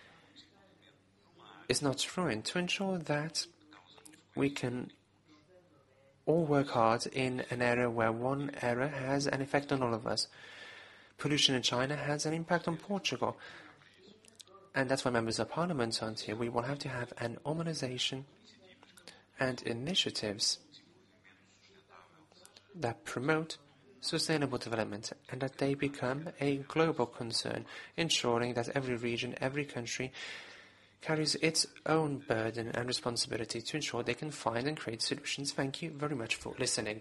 is not ruined, to ensure that we can all work hard in an area where one area has an effect on all of us. Pollution in China has an impact on Portugal. And that's why members of parliament aren't here. We will have to have an harmonization and initiatives that promote sustainable development and that they become a global concern, ensuring that every region, every country carries its own burden and responsibility to ensure they can find and create solutions. Thank you very much for listening.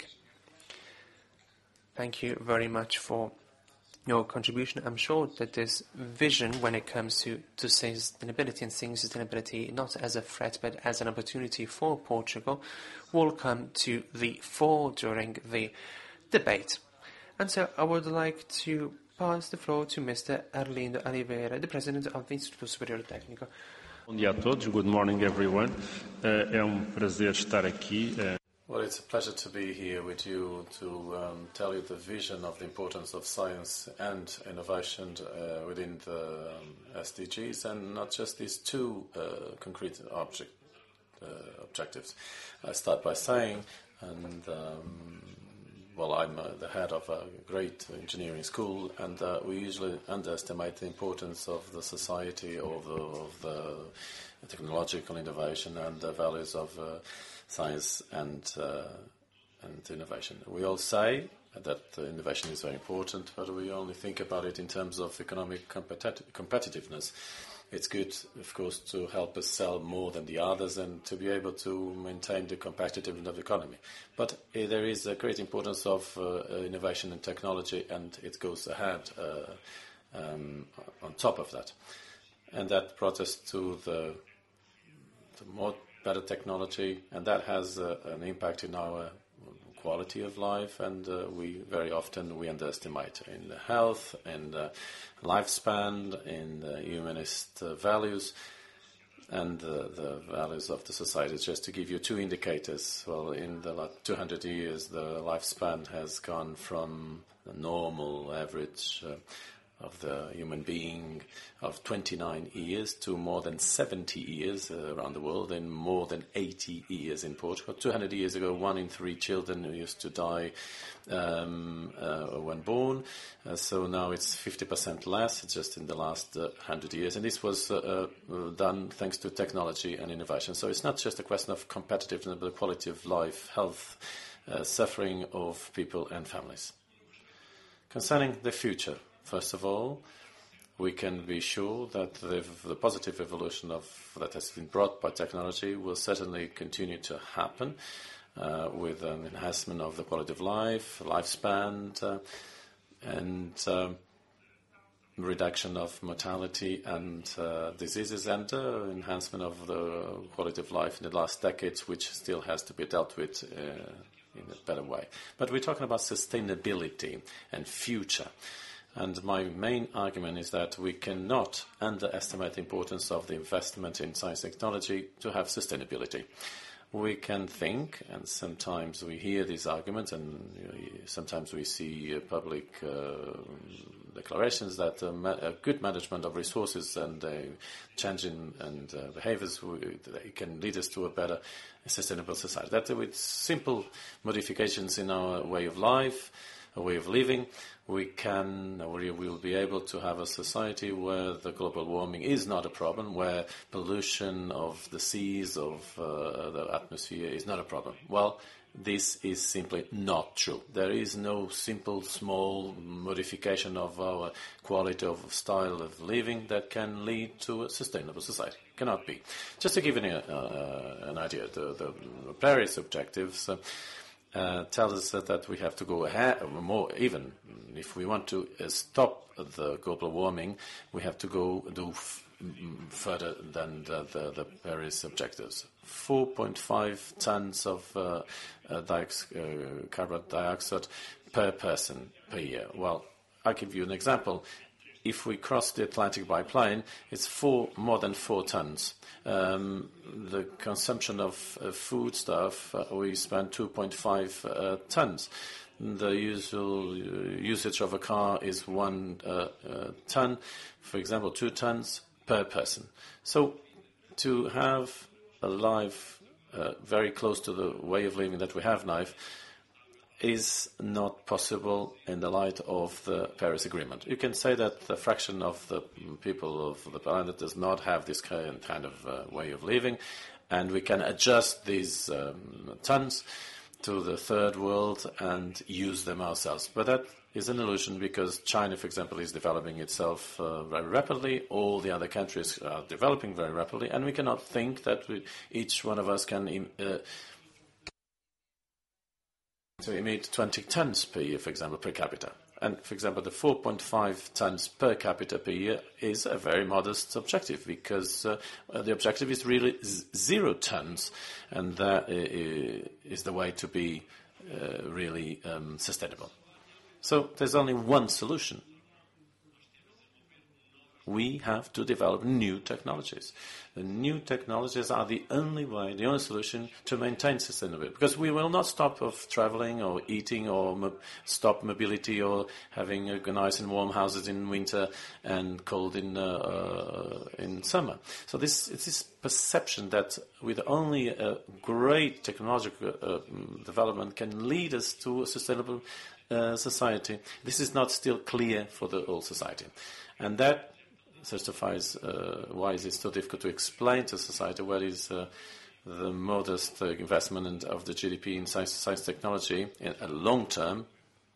Thank you very much for your contribution. I'm sure that this vision when it comes to, to sustainability and seeing sustainability not as a threat but as an opportunity for Portugal will come to the fore during the debate. And so I would like to pass the floor to Mister Arlindo Oliveira, the President of the Instituto Superior Técnico. Bom dia a todos. Good morning, everyone. Uh, é um prazer estar aqui. Uh... Well, it's a pleasure to be here with you to um, tell you the vision of the importance of science and innovation uh, within the um, S D Gs, and not just these two uh, concrete object, uh, objectives. I start by saying, and um, well, I'm uh, the head of a great engineering school, and uh, we usually underestimate the importance of the society, or the, of the technological innovation and the values of uh, science and uh, and innovation. We all say that uh, innovation is very important, but we only think about it in terms of economic competi- competitiveness. It's good, of course, to help us sell more than the others and to be able to maintain the competitiveness of the economy. But uh, there is a great importance of uh, innovation and technology, and it goes ahead uh, um, on top of that. And that brought us to the, the more better technology, and that has uh, an impact in our quality of life, and uh, we very often we underestimate in the health, in the lifespan, in the humanist uh, values, and uh, the values of the society. Just to give you two indicators, well, in the last two hundred years, the lifespan has gone from the normal average uh, of the human being of twenty-nine years to more than seventy years uh, around the world, and more than eighty years in Portugal. two hundred years ago, one in three children used to die um, uh, when born. Uh, so now it's fifty percent less just in the last uh, one hundred years. And this was uh, uh, done thanks to technology and innovation. So it's not just a question of competitiveness, but quality of life, health, uh, suffering of people and families. Concerning the future, first of all, we can be sure that the, the positive evolution of that has been brought by technology will certainly continue to happen uh, with an enhancement of the quality of life, lifespan, uh, and uh, reduction of mortality and uh, diseases, and uh, enhancement of the quality of life in the last decades, which still has to be dealt with uh, in a better way. But we're talking about sustainability and future. And my main argument is that we cannot underestimate the importance of the investment in science and technology to have sustainability. We can think, and sometimes we hear these arguments, and you know, sometimes we see uh, public uh, declarations that uh, ma- a good management of resources and uh, changing and uh, behaviors we, they can lead us to a better sustainable society. That with simple modifications in our way of life, a way of living, we can, or we will be able to have a society where the global warming is not a problem, where pollution of the seas, of uh, the atmosphere is not a problem. Well, this is simply not true. There is no simple, small modification of our quality of style of living that can lead to a sustainable society. Cannot be. Just to give you uh, an idea, the, the Paris objectives uh, uh, tell us that, that we have to go ahead, more even, if we want to uh, stop the global warming, we have to go do f further than the, the, the Paris objectives. four point five tons of uh, uh, diox uh, carbon dioxide per person per year. Well, I'll give you an example. If we cross the Atlantic by plane, it's four, more than four tons. Um, the consumption of uh, food stuff, uh, we spend two point five uh, tons. The usual uh, usage of a car is one uh, uh, ton, for example, two tons per person. So to have a life uh, very close to the way of living that we have now is not possible in the light of the Paris Agreement. You can say that the fraction of the people of the planet does not have this kind of uh, way of living, and we can adjust these um, tons to the third world and use them ourselves. But that is an illusion, because China, for example, is developing itself uh, very rapidly. All the other countries are developing very rapidly, and we cannot think that we, each one of us can uh, to emit twenty tons per year, for example, per capita. And, for example, the four point five tons per capita per year is a very modest objective, because uh, the objective is really zero tons, and that is the way to be uh, really um, sustainable. So there's only one solution. We have to develop new technologies. The new technologies are the only way, the only solution to maintain sustainability. Because we will not stop of traveling or eating or mo stop mobility or having uh, nice and warm houses in winter and cold in, uh, uh, in summer. So this, it's this perception that with only a great technological uh, development can lead us to a sustainable uh, society. This is not still clear for the whole society. And that certifies uh, why is it so difficult to explain to society what is uh, the modest uh, investment of the G D P in science, science technology in a long term,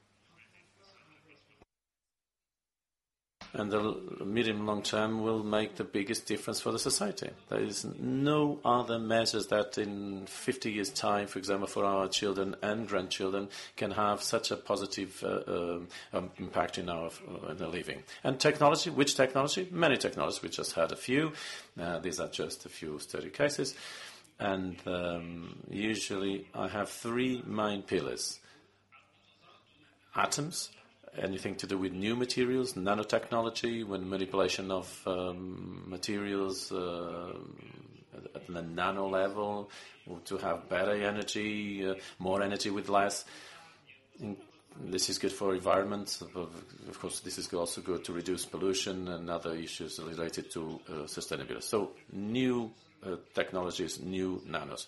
and the medium long term will make the biggest difference for the society. There is no other measures that in fifty years' time, for example, for our children and grandchildren, can have such a positive uh, uh, um, impact in our uh, in living. And technology, which technology? Many technologies. We just had a few. Uh, these are just a few study cases. And um, usually I have three main pillars. Atoms. Anything to do with new materials, nanotechnology, when manipulation of um, materials uh, at the nano level, to have better energy, uh, more energy with less. And this is good for environment. Of course, this is also good to reduce pollution and other issues related to uh, sustainability. So new uh, technologies, new nanos.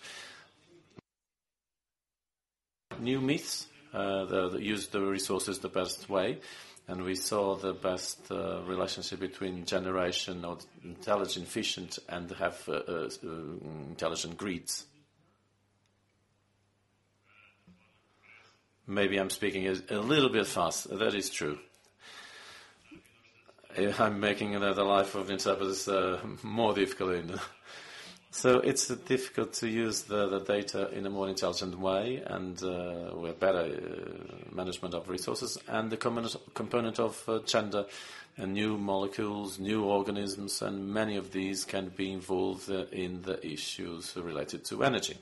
New myths. Uh, the, the use the resources the best way, and we saw the best uh, relationship between generation of intelligent, efficient, and have uh, uh, intelligent grids. Maybe I'm speaking a, a little bit fast. That is true. I'm making the, the life of interpreters uh, more difficult. In, So it's uh, difficult to use the, the data in a more intelligent way, and uh, with better uh, management of resources, and the component, component of uh, gender, and new molecules, new organisms, and many of these can be involved uh, in the issues related to energy.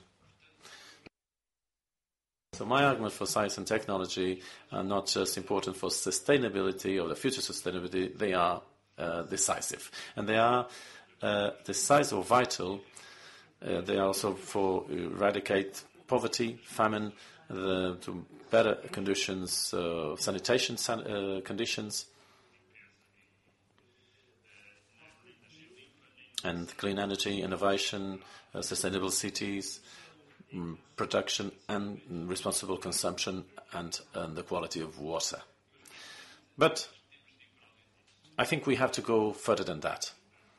So my argument for science and technology are not just important for sustainability or the future sustainability, they are uh, decisive. And they are uh, decisive or vital. Uh, they are also for eradicate poverty, famine, the, to better conditions, uh, sanitation san uh, conditions, and clean energy, innovation, uh, sustainable cities, mm, production and responsible consumption and, and the quality of water. But I think we have to go further than that.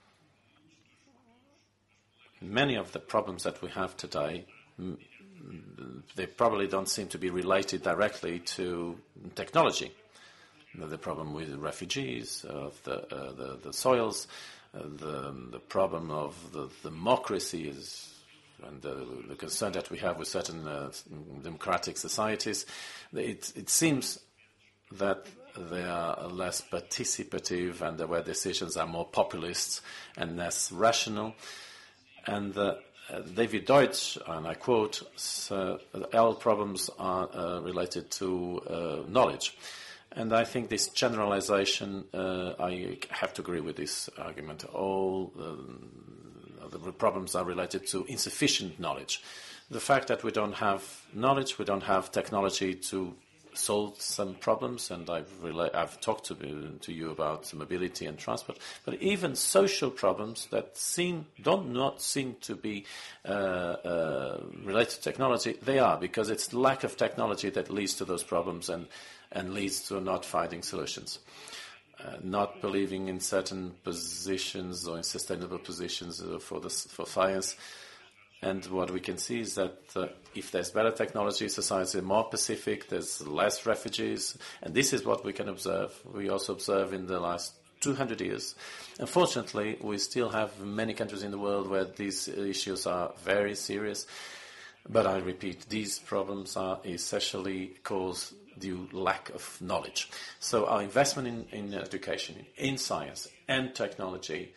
Many of the problems that we have today, they probably don't seem to be related directly to technology. The problem with refugees, of the, uh, the, the soils, uh, the, the problem of the democracy is, and the, the concern that we have with certain uh, democratic societies. It, it seems that they are less participative and where decisions are more populist and less rational. And uh, David Deutsch, and I quote, so, all problems are uh, related to uh, knowledge. And I think this generalization, uh, I have to agree with this argument. All uh, the problems are related to insufficient knowledge. The fact that we don't have knowledge, we don't have technology to solve some problems, and I've, rela- I've talked to, to you about mobility and transport, but even social problems that seem don't not seem to be uh, uh, related to technology, they are, because it's lack of technology that leads to those problems and, and leads to not finding solutions. Uh, not believing in certain positions or in sustainable positions uh, for, the, for science. And what we can see is that uh, if there's better technology, society is more pacific, there's less refugees, and this is what we can observe. We also observe in the last two hundred years. Unfortunately, we still have many countries in the world where these issues are very serious. But I repeat, these problems are essentially caused due lack of knowledge. So our investment in, in education, in science and technology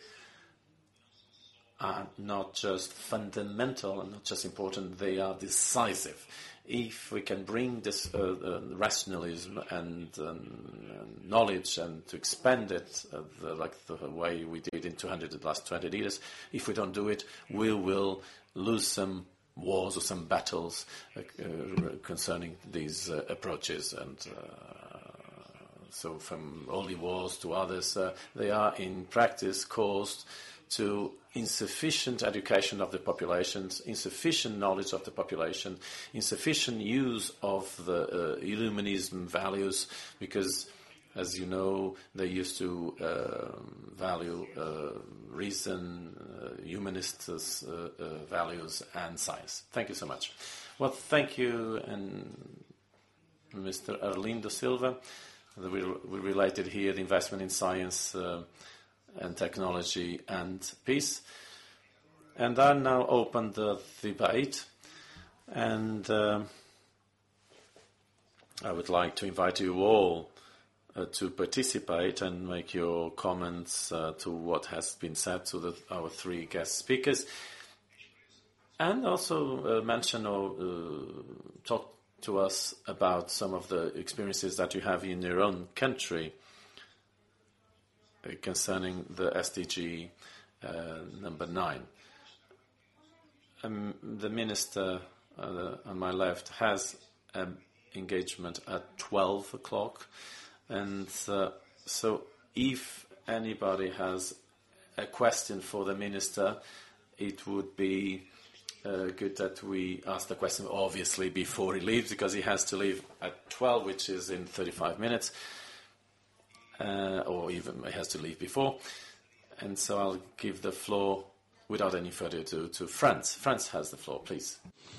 are not just fundamental and not just important, they are decisive. If we can bring this uh, uh, rationalism and um, knowledge and to expand it uh, the, like the way we did in two hundred, the last twenty years, if we don't do it, we will lose some wars or some battles uh, uh, concerning these uh, approaches. And uh, so from holy wars to others, uh, they are in practice caused to insufficient education of the populations, insufficient knowledge of the population, insufficient use of the uh, Illuminism values, because, as you know, they used to uh, value uh, reason, uh, humanist uh, uh, values, and science. Thank you so much. Well, thank you, and Mister Arlindo Silva. We, we related here the investment in science uh, and technology and peace. And I now open the debate, and uh, I would like to invite you all uh, to participate and make your comments uh, to what has been said to the, our three guest speakers, and also uh, mention or uh, talk to us about some of the experiences that you have in your own country concerning the S D G uh, number nine. Um, the minister uh, on my left has an engagement at twelve o'clock, and uh, so if anybody has a question for the minister, it would be uh, good that we ask the question obviously before he leaves, because he has to leave at twelve, which is in thirty-five minutes. Uh, or even he has to leave before. And so I'll give the floor, without any further ado, to Franz. Franz has the floor, please.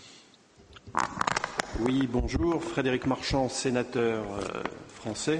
Oui, bonjour. Frédéric Marchand, sénateur euh, français.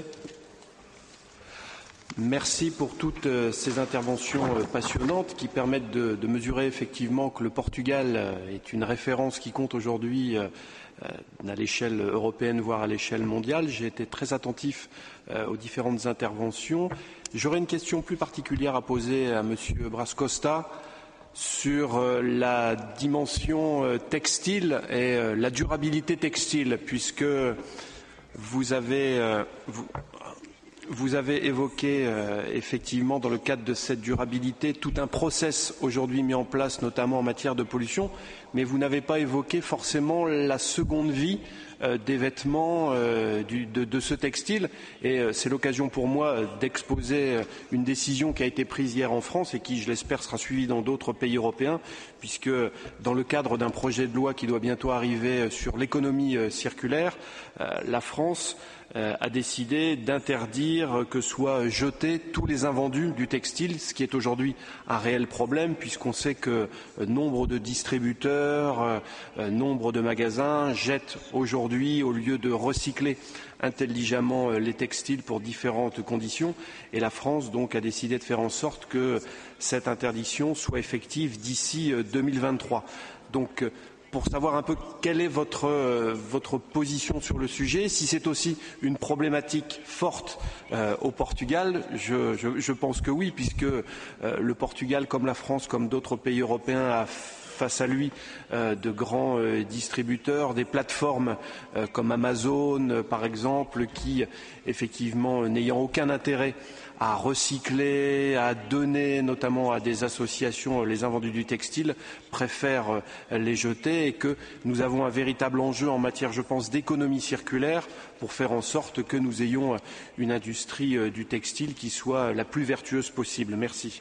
Merci pour toutes euh, ces interventions euh, passionnantes qui permettent de, de mesurer effectivement que le Portugal euh, est une référence qui compte aujourd'hui euh, euh, à l'échelle européenne, voire à l'échelle mondiale. J'ai été très attentif euh, aux différentes interventions. J'aurais une question plus particulière à poser à M. Brás Costa sur euh, la dimension euh, textile et euh, la durabilité textile, puisque vous avez... Euh, vous, Vous avez évoqué euh, effectivement dans le cadre de cette durabilité tout un process aujourd'hui mis en place, notamment en matière de pollution, mais vous n'avez pas évoqué forcément la seconde vie euh, des vêtements, euh, du, de, de ce textile. Et euh, c'est l'occasion pour moi d'exposer une décision qui a été prise hier en France et qui, je l'espère, sera suivie dans d'autres pays européens, puisque dans le cadre d'un projet de loi qui doit bientôt arriver sur l'économie euh, circulaire, euh, la France a décidé d'interdire que soient jetés tous les invendus du textile, ce qui est aujourd'hui un réel problème puisqu'on sait que nombre de distributeurs, nombre de magasins jettent aujourd'hui, au lieu de recycler intelligemment les textiles pour différentes conditions. Et la France donc a décidé de faire en sorte que cette interdiction soit effective d'ici deux mille vingt-trois. Donc, pour savoir un peu quelle est votre, euh, votre position sur le sujet, si c'est aussi une problématique forte euh, au Portugal, je, je, je pense que oui, puisque euh, le Portugal, comme la France, comme d'autres pays européens, a face à lui euh, de grands euh, distributeurs, des plateformes euh, comme Amazon, euh, par exemple, qui, effectivement, euh, n'ayant aucun intérêt à recycler, à donner notamment à des associations les invendus du textile, préfèrent les jeter et que nous avons un véritable enjeu en matière, je pense, d'économie circulaire pour faire en sorte que nous ayons une industrie du textile qui soit la plus vertueuse possible. Merci.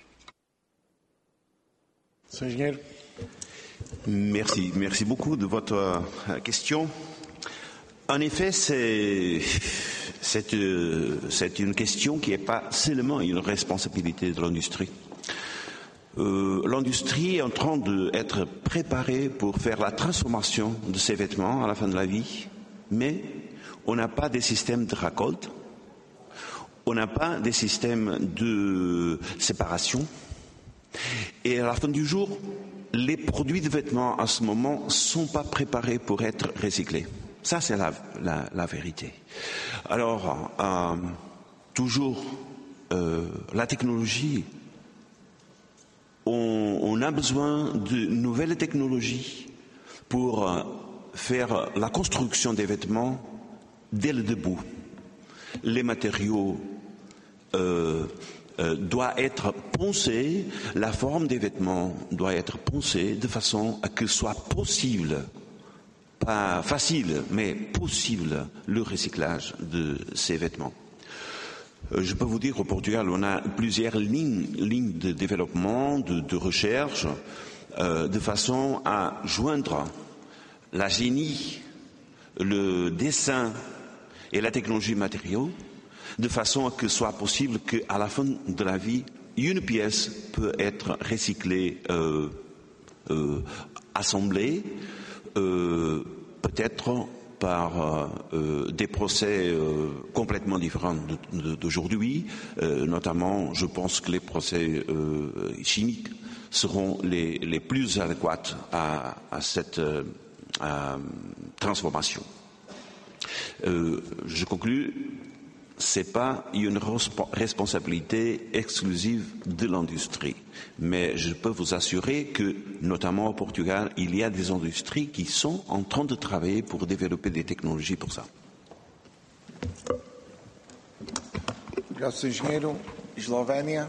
Merci. Merci beaucoup de votre question. En effet, c'est... C'est, euh, c'est une question qui n'est pas seulement une responsabilité de l'industrie. Euh, l'industrie est en train d'être préparée pour faire la transformation de ces vêtements à la fin de la vie, mais on n'a pas de système de récolte, on n'a pas de système de séparation, et à la fin du jour, les produits de vêtements à ce moment ne sont pas préparés pour être recyclés. Ça, c'est la, la, la vérité. Alors, euh, toujours, euh, la technologie, on, on a besoin de nouvelles technologies pour euh, faire la construction des vêtements dès le début. Les matériaux euh, euh, doivent être pensés, la forme des vêtements doit être pensée de façon à que ce soit possible, pas facile, mais possible, le recyclage de ces vêtements. Je peux vous dire qu'au Portugal, on a plusieurs lignes, lignes de développement, de, de recherche, euh, de façon à joindre la génie, le dessin et la technologie matériaux, de façon à que ce soit possible qu'à la fin de la vie, une pièce peut être recyclée, euh, euh, assemblée, Euh, peut-être par euh, des procès euh, complètement différents d'aujourd'hui, euh, notamment je pense que les procès euh, chimiques seront les, les plus adéquats à, à cette euh, à, transformation. Euh, je conclus. Ce n'est pas une responsabilité exclusive de l'industrie. Mais je peux vous assurer que, notamment au Portugal, il y a des industries qui sont en train de travailler pour développer des technologies pour ça. Graças, engenheiro. Eslovénia.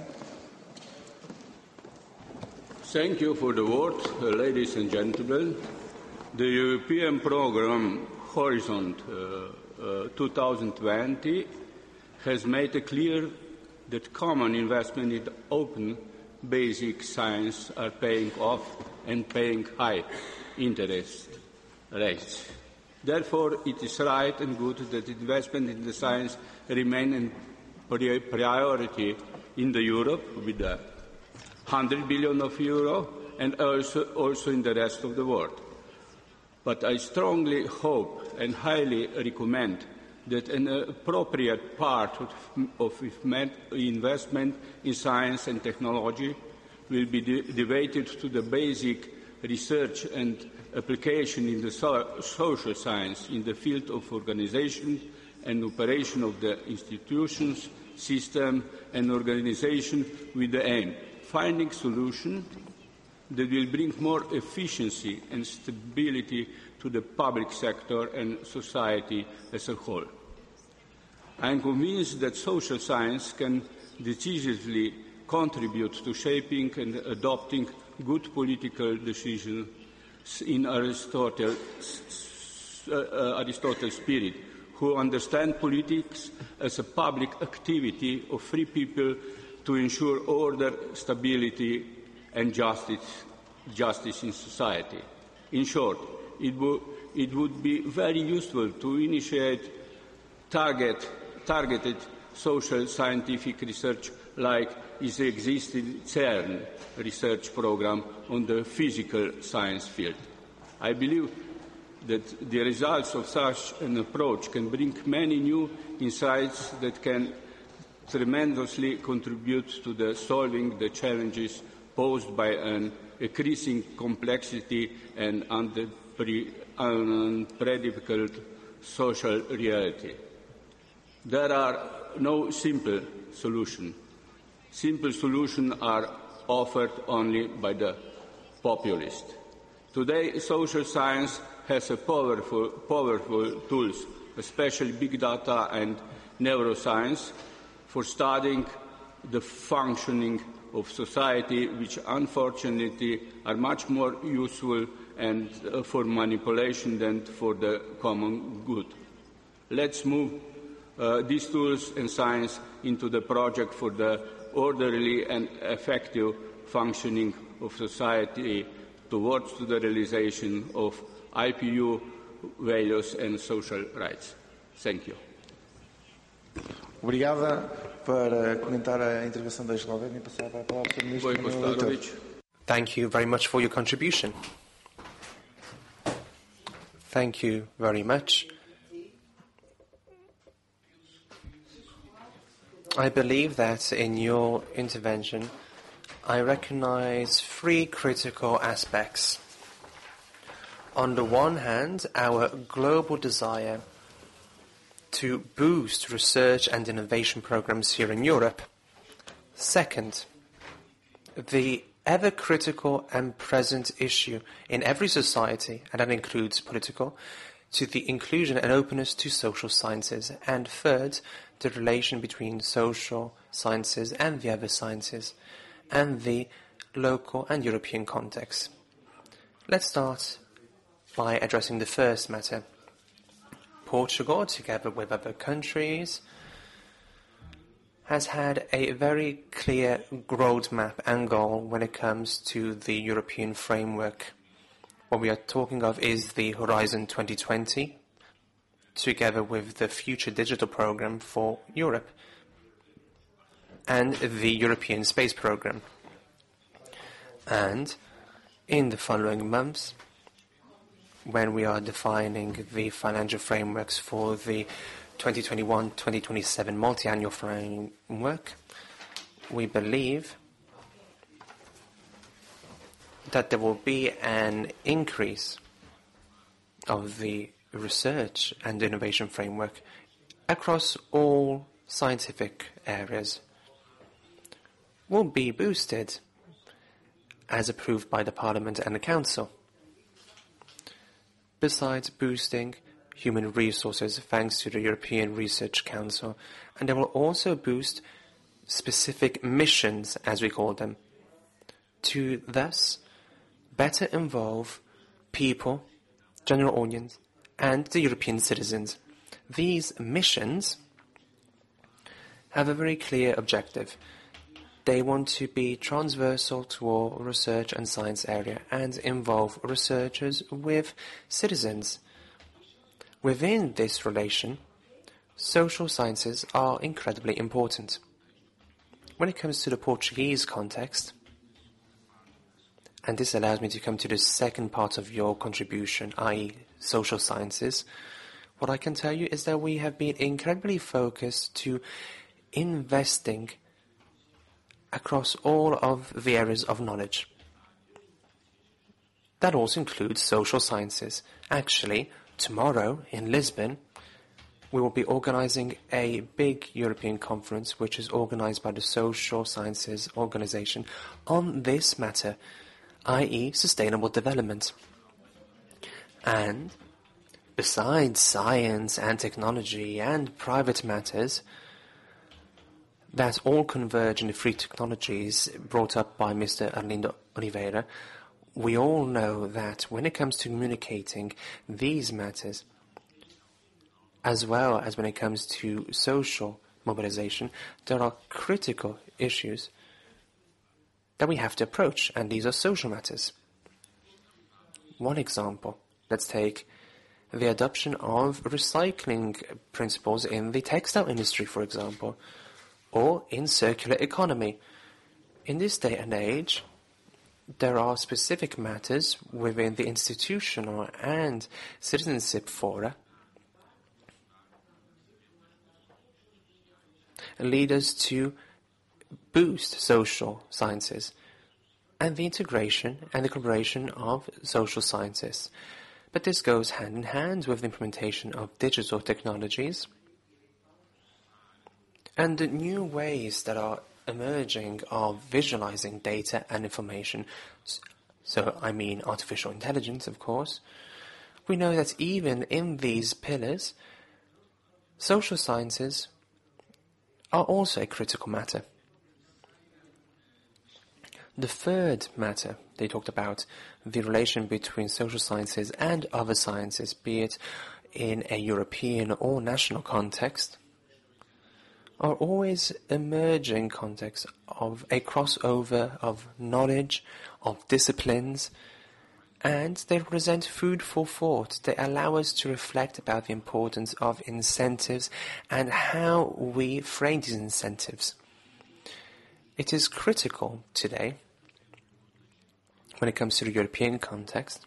Thank you for the word, uh, ladies and gentlemen. The European program Horizon uh, uh, twenty twenty has made it clear that common investment in open basic science are paying off and paying high interest rates. Therefore, it is right and good that investment in the science remain a priority in the Europe with the one hundred billion of euro and also, also in the rest of the world. But I strongly hope and highly recommend that an appropriate part of, of investment in science and technology will be de devoted to the basic research and application in the so social science in the field of organization and operation of the institutions, system and organization with the aim finding solutions that will bring more efficiency and stability to the public sector and society as a whole. I am convinced that social science can decisively contribute to shaping and adopting good political decisions in Aristotle's uh, uh, Aristotle's spirit, who understand politics as a public activity of free people to ensure order, stability, and justice, justice in society. In short, it, wo- it would be very useful to initiate target, targeted social scientific research like is the existing CERN research program on the physical science field. I believe that the results of such an approach can bring many new insights that can tremendously contribute to the solving the challenges posed by an increasing complexity and unpre- unpredictable social reality. There are no simple solutions. Simple solutions are offered only by the populist. Today, social science has a powerful, powerful tools, especially big data and neuroscience, for studying the functioning of society, which unfortunately are much more useful and uh, for manipulation than for the common good. Let's move uh, these tools and science into the project for the orderly and effective functioning of society towards to the realization of I P U values and social rights. Thank you. Obrigada. Para comentar a intervenção da Eslovénia, passava a palavra ao Ministro. Thank you very much for your contribution. Thank you very much. I believe that in your intervention, I recognize three critical aspects. On the one hand, our global desire to boost research and innovation programs here in Europe. Second, the ever-critical and present issue in every society, and that includes political, to the inclusion and openness to social sciences. And third, the relation between social sciences and the other sciences, and the local and European context. Let's start by addressing the first matter. Portugal, together with other countries, has had a very clear roadmap and goal when it comes to the European framework. What we are talking of is the Horizon twenty twenty, together with the Future Digital Programme for Europe and the European Space Programme. And in the following months, when we are defining the financial frameworks for the twenty twenty-one to twenty twenty-seven multi-annual framework, we believe that there will be an increase of the research and innovation framework across all scientific areas. Will be boosted as approved by the Parliament and the Council. Besides boosting human resources thanks to the European Research Council, and they will also boost specific missions, as we call them, to thus better involve people, general audience, and the European citizens. These missions have a very clear objective. They want to be transversal to all research and science area and involve researchers with citizens. Within this relation, social sciences are incredibly important. When it comes to the Portuguese context, and this allows me to come to the second part of your contribution, that is social sciences, what I can tell you is that we have been incredibly focused to investing across all of the areas of knowledge. That also includes social sciences. Actually, tomorrow in Lisbon, we will be organizing a big European conference which is organized by the Social Sciences Organization on this matter, that is sustainable development. And besides science and technology and private matters, that all converge in the three technologies brought up by Mister Arlindo Oliveira, we all know that when it comes to communicating these matters, as well as when it comes to social mobilization, there are critical issues that we have to approach, and these are social matters. One example, let's take the adoption of recycling principles in the textile industry, for example, or in circular economy. In this day and age, there are specific matters within the institutional and citizenship fora lead us to boost social sciences and the integration and the collaboration of social sciences. But this goes hand in hand with the implementation of digital technologies and the new ways that are emerging of visualizing data and information. So I mean artificial intelligence, of course. We know that even in these pillars, social sciences are also a critical matter. The third matter they talked about, the relation between social sciences and other sciences, be it in a European or national context, are always emerging contexts of a crossover of knowledge, of disciplines, and they represent food for thought. They allow us to reflect about the importance of incentives and how we frame these incentives. It is critical today, when it comes to the European context,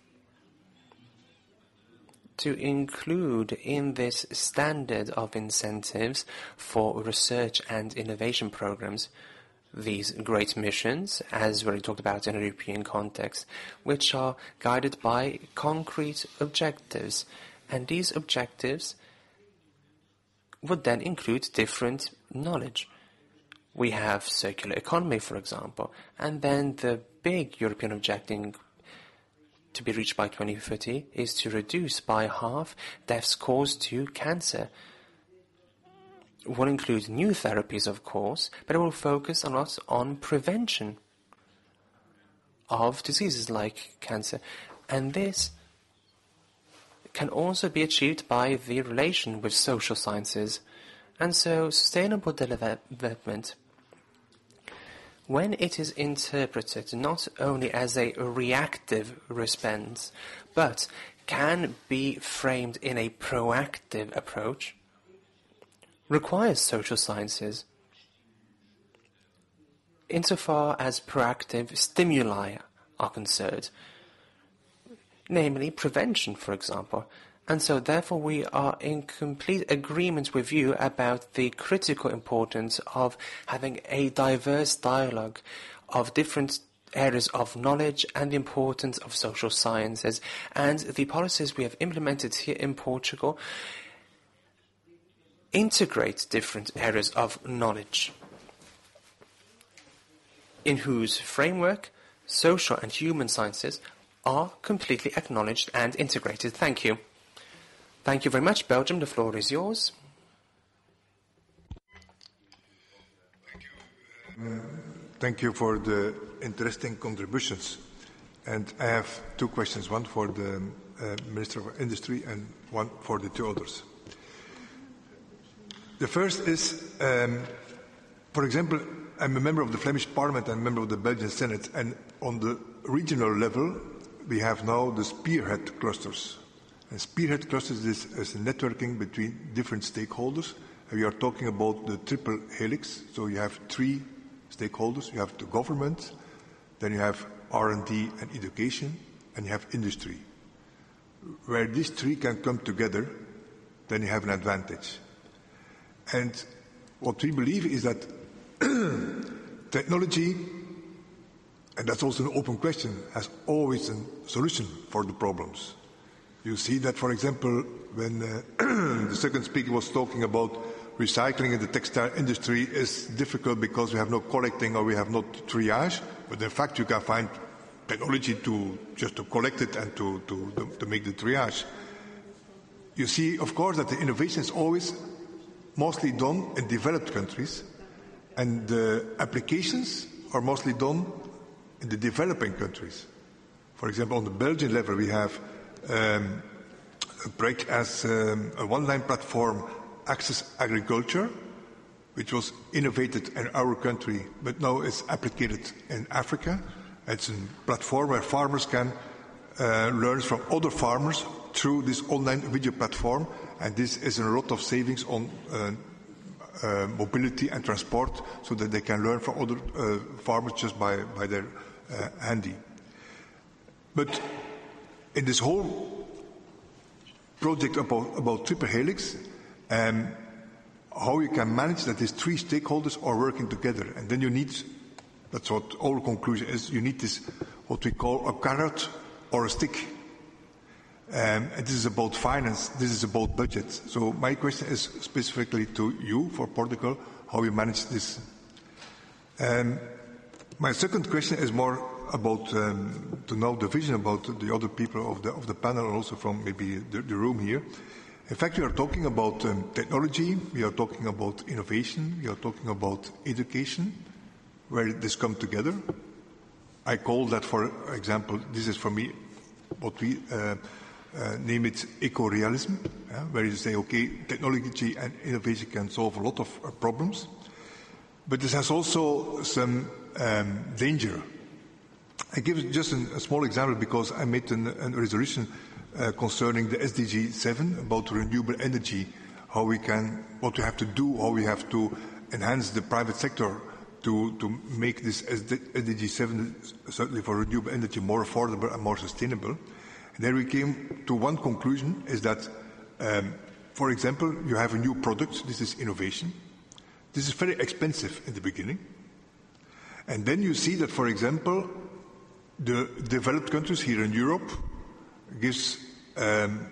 to include in this standard of incentives for research and innovation programs these great missions, as we already talked about in a European context, which are guided by concrete objectives. And these objectives would then include different knowledge. We have circular economy, for example, and then the big European objective to be reached by twenty thirty is to reduce by half deaths caused to cancer. It will include new therapies, of course, but it will focus a lot on prevention of diseases like cancer. And this can also be achieved by the relation with social sciences. And so sustainable development, when it is interpreted not only as a reactive response, but can be framed in a proactive approach, requires social sciences, insofar as proactive stimuli are concerned, namely prevention, for example. And so therefore we are in complete agreement with you about the critical importance of having a diverse dialogue of different areas of knowledge and the importance of social sciences. And the policies we have implemented here in Portugal integrate different areas of knowledge, in whose framework social and human sciences are completely acknowledged and integrated. Thank you. Thank you very much. Belgium, the floor is yours. Thank you. Uh, thank you for the interesting contributions. And I have two questions, one for the uh, Minister of Industry and one for the two others. The first is, um, for example, I'm a member of the Flemish Parliament and a member of the Belgian Senate, and on the regional level, we have now the spearhead clusters. And spearhead clusters is, is a networking between different stakeholders. And we are talking about the triple helix. So you have three stakeholders. You have the government, then you have R and D and education, and you have industry. Where these three can come together, then you have an advantage. And what we believe is that technology, and that's also an open question, has always a solution for the problems. You see that, for example, when uh, the second speaker was talking about recycling in the textile industry is difficult because we have no collecting or we have not triage, but in fact you can find technology to just to collect it and to, to, to make the triage. You see, of course, that the innovation is always mostly done in developed countries, and the applications are mostly done in the developing countries. For example, on the Belgian level, we have um, a project as um, a one-line platform, Access Agriculture, which was innovated in our country, but now is applied in Africa. It's a platform where farmers can uh, learn from other farmers through this online video platform, and this is a lot of savings on uh, uh, mobility and transport, so that they can learn from other uh, farmers just by, by their uh, handy. But in this whole project about, about Triple Helix, um, how you can manage that these three stakeholders are working together. And then you need, that's what our conclusion is, you need this, what we call a carrot or a stick. Um, and this is about finance, this is about budget. So my question is specifically to you for Portugal, how you manage this. Um, my second question is more about, um, to know the vision about the other people of the, of the panel, and also from maybe the, the room here. In fact, we are talking about um, technology, we are talking about innovation, we are talking about education, where this comes together. I call that, for example, this is for me what we uh, uh, name it eco-realism, yeah, where you say, okay, technology and innovation can solve a lot of uh, problems, but this has also some um, danger. I give just an, a small example because I made an, a resolution Uh, concerning the S D G seven about renewable energy, how we can, what we have to do, how we have to enhance the private sector to, to make this S D G seven, certainly for renewable energy, more affordable and more sustainable. And then we came to one conclusion, is that, um, for example, you have a new product, this is innovation. This is very expensive in the beginning. And then you see that, for example, the developed countries here in Europe gives, um,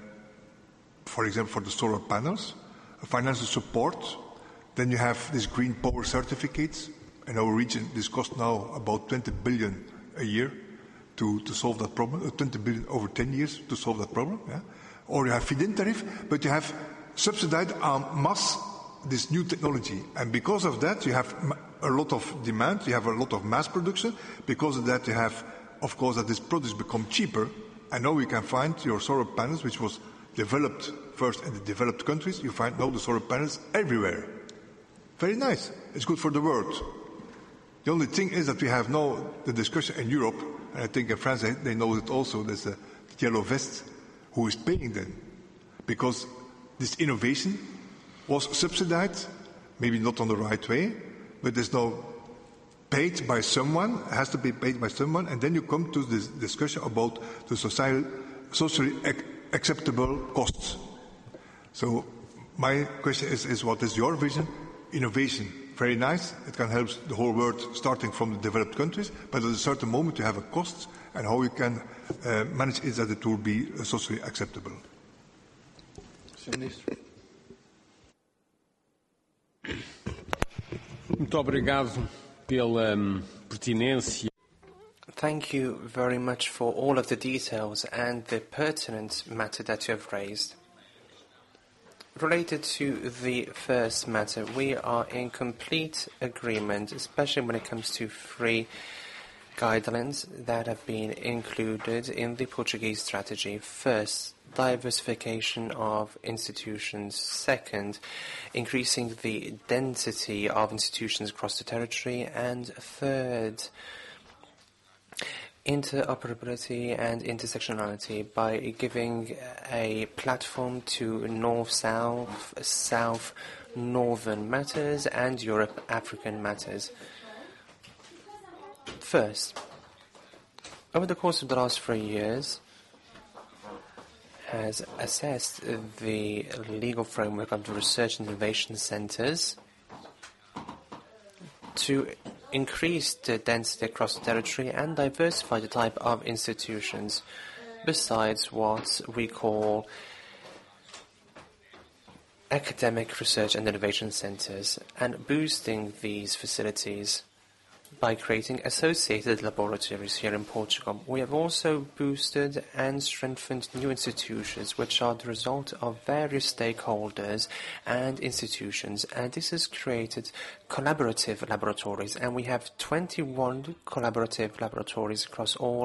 for example, for the solar panels, financial support. Then you have these green power certificates. In our region, this costs now about twenty billion a year to, to solve that problem, uh, twenty billion over ten years to solve that problem. Yeah? Or you have feed-in tariff, but you have subsidized en masse this new technology. And because of that, you have a lot of demand, you have a lot of mass production. Because of that, you have, of course, that these products become cheaper. And now we can find your solar panels, which was developed first in the developed countries. You find now the solar panels everywhere. Very nice. It's good for the world. The only thing is that we have now the discussion in Europe, and I think in France they, they know it also, there's a yellow vest who is paying them. Because this innovation was subsidized, maybe not on the right way, but there's no paid by someone, has to be paid by someone, and then you come to this discussion about the social, socially ac acceptable costs. So my question is, is what is your vision? Innovation, very nice, it can help the whole world starting from the developed countries, but at a certain moment you have a cost, and how you can uh, manage it that it will be uh, socially acceptable. Muito obrigado pela pertinência. Thank you very much for all of the details and the pertinent matter that you have raised. Related to the first matter, we are in complete agreement, especially when it comes to free guidelines that have been included in the Portuguese strategy. First, diversification of institutions. Second, increasing the density of institutions across the territory. And third, interoperability and intersectionality by giving a platform to North-South, South-Northern matters and Europe-African matters. First, over the course of the last three years, has assessed the legal framework of the research and innovation centres to increase the density across the territory and diversify the type of institutions, besides what we call academic research and innovation centres, and boosting these facilities by creating associated laboratories here in Portugal. We have also boosted and strengthened new institutions, which are the result of various stakeholders and institutions, and this has created collaborative laboratories, and we have twenty-one collaborative laboratories across all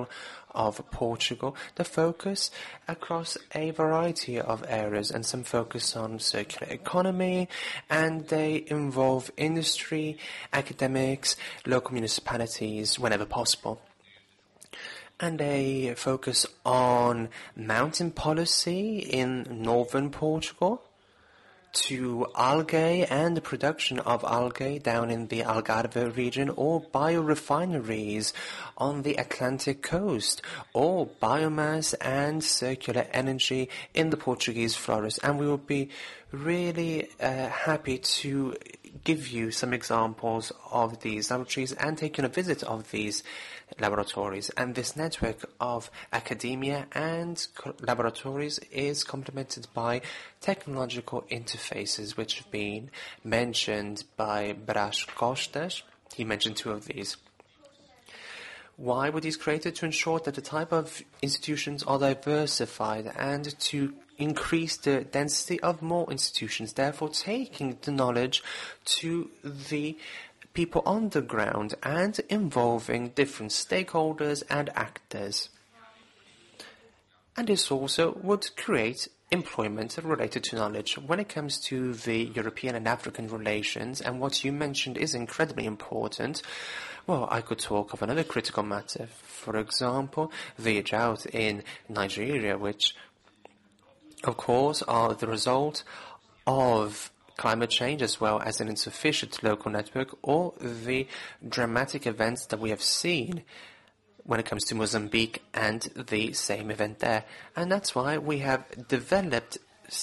of Portugal that focus across a variety of areas, and some focus on circular economy, and they involve industry, academics, local municipalities whenever possible. And they focus on mountain policy in northern Portugal, to algae and the production of algae down in the Algarve region, or biorefineries on the Atlantic coast, or biomass and circular energy in the Portuguese forest. And we will be really uh, happy to give you some examples of these laboratories and taking a visit of these laboratories. And this network of academia and laboratories is complemented by technological interfaces, which have been mentioned by Brás Costas. He mentioned two of these. Why were these created? To ensure that the type of institutions are diversified and to increase the density of more institutions, therefore taking the knowledge to the people on the ground and involving different stakeholders and actors. And this also would create employment related to knowledge. When it comes to the European and African relations, and what you mentioned is incredibly important, well, I could talk of another critical matter. For example, the drought in Nigeria, which, of course, are the result of climate change as well as an insufficient local network, or the dramatic events that we have seen when it comes to Mozambique and the same event there. And that's why we have developed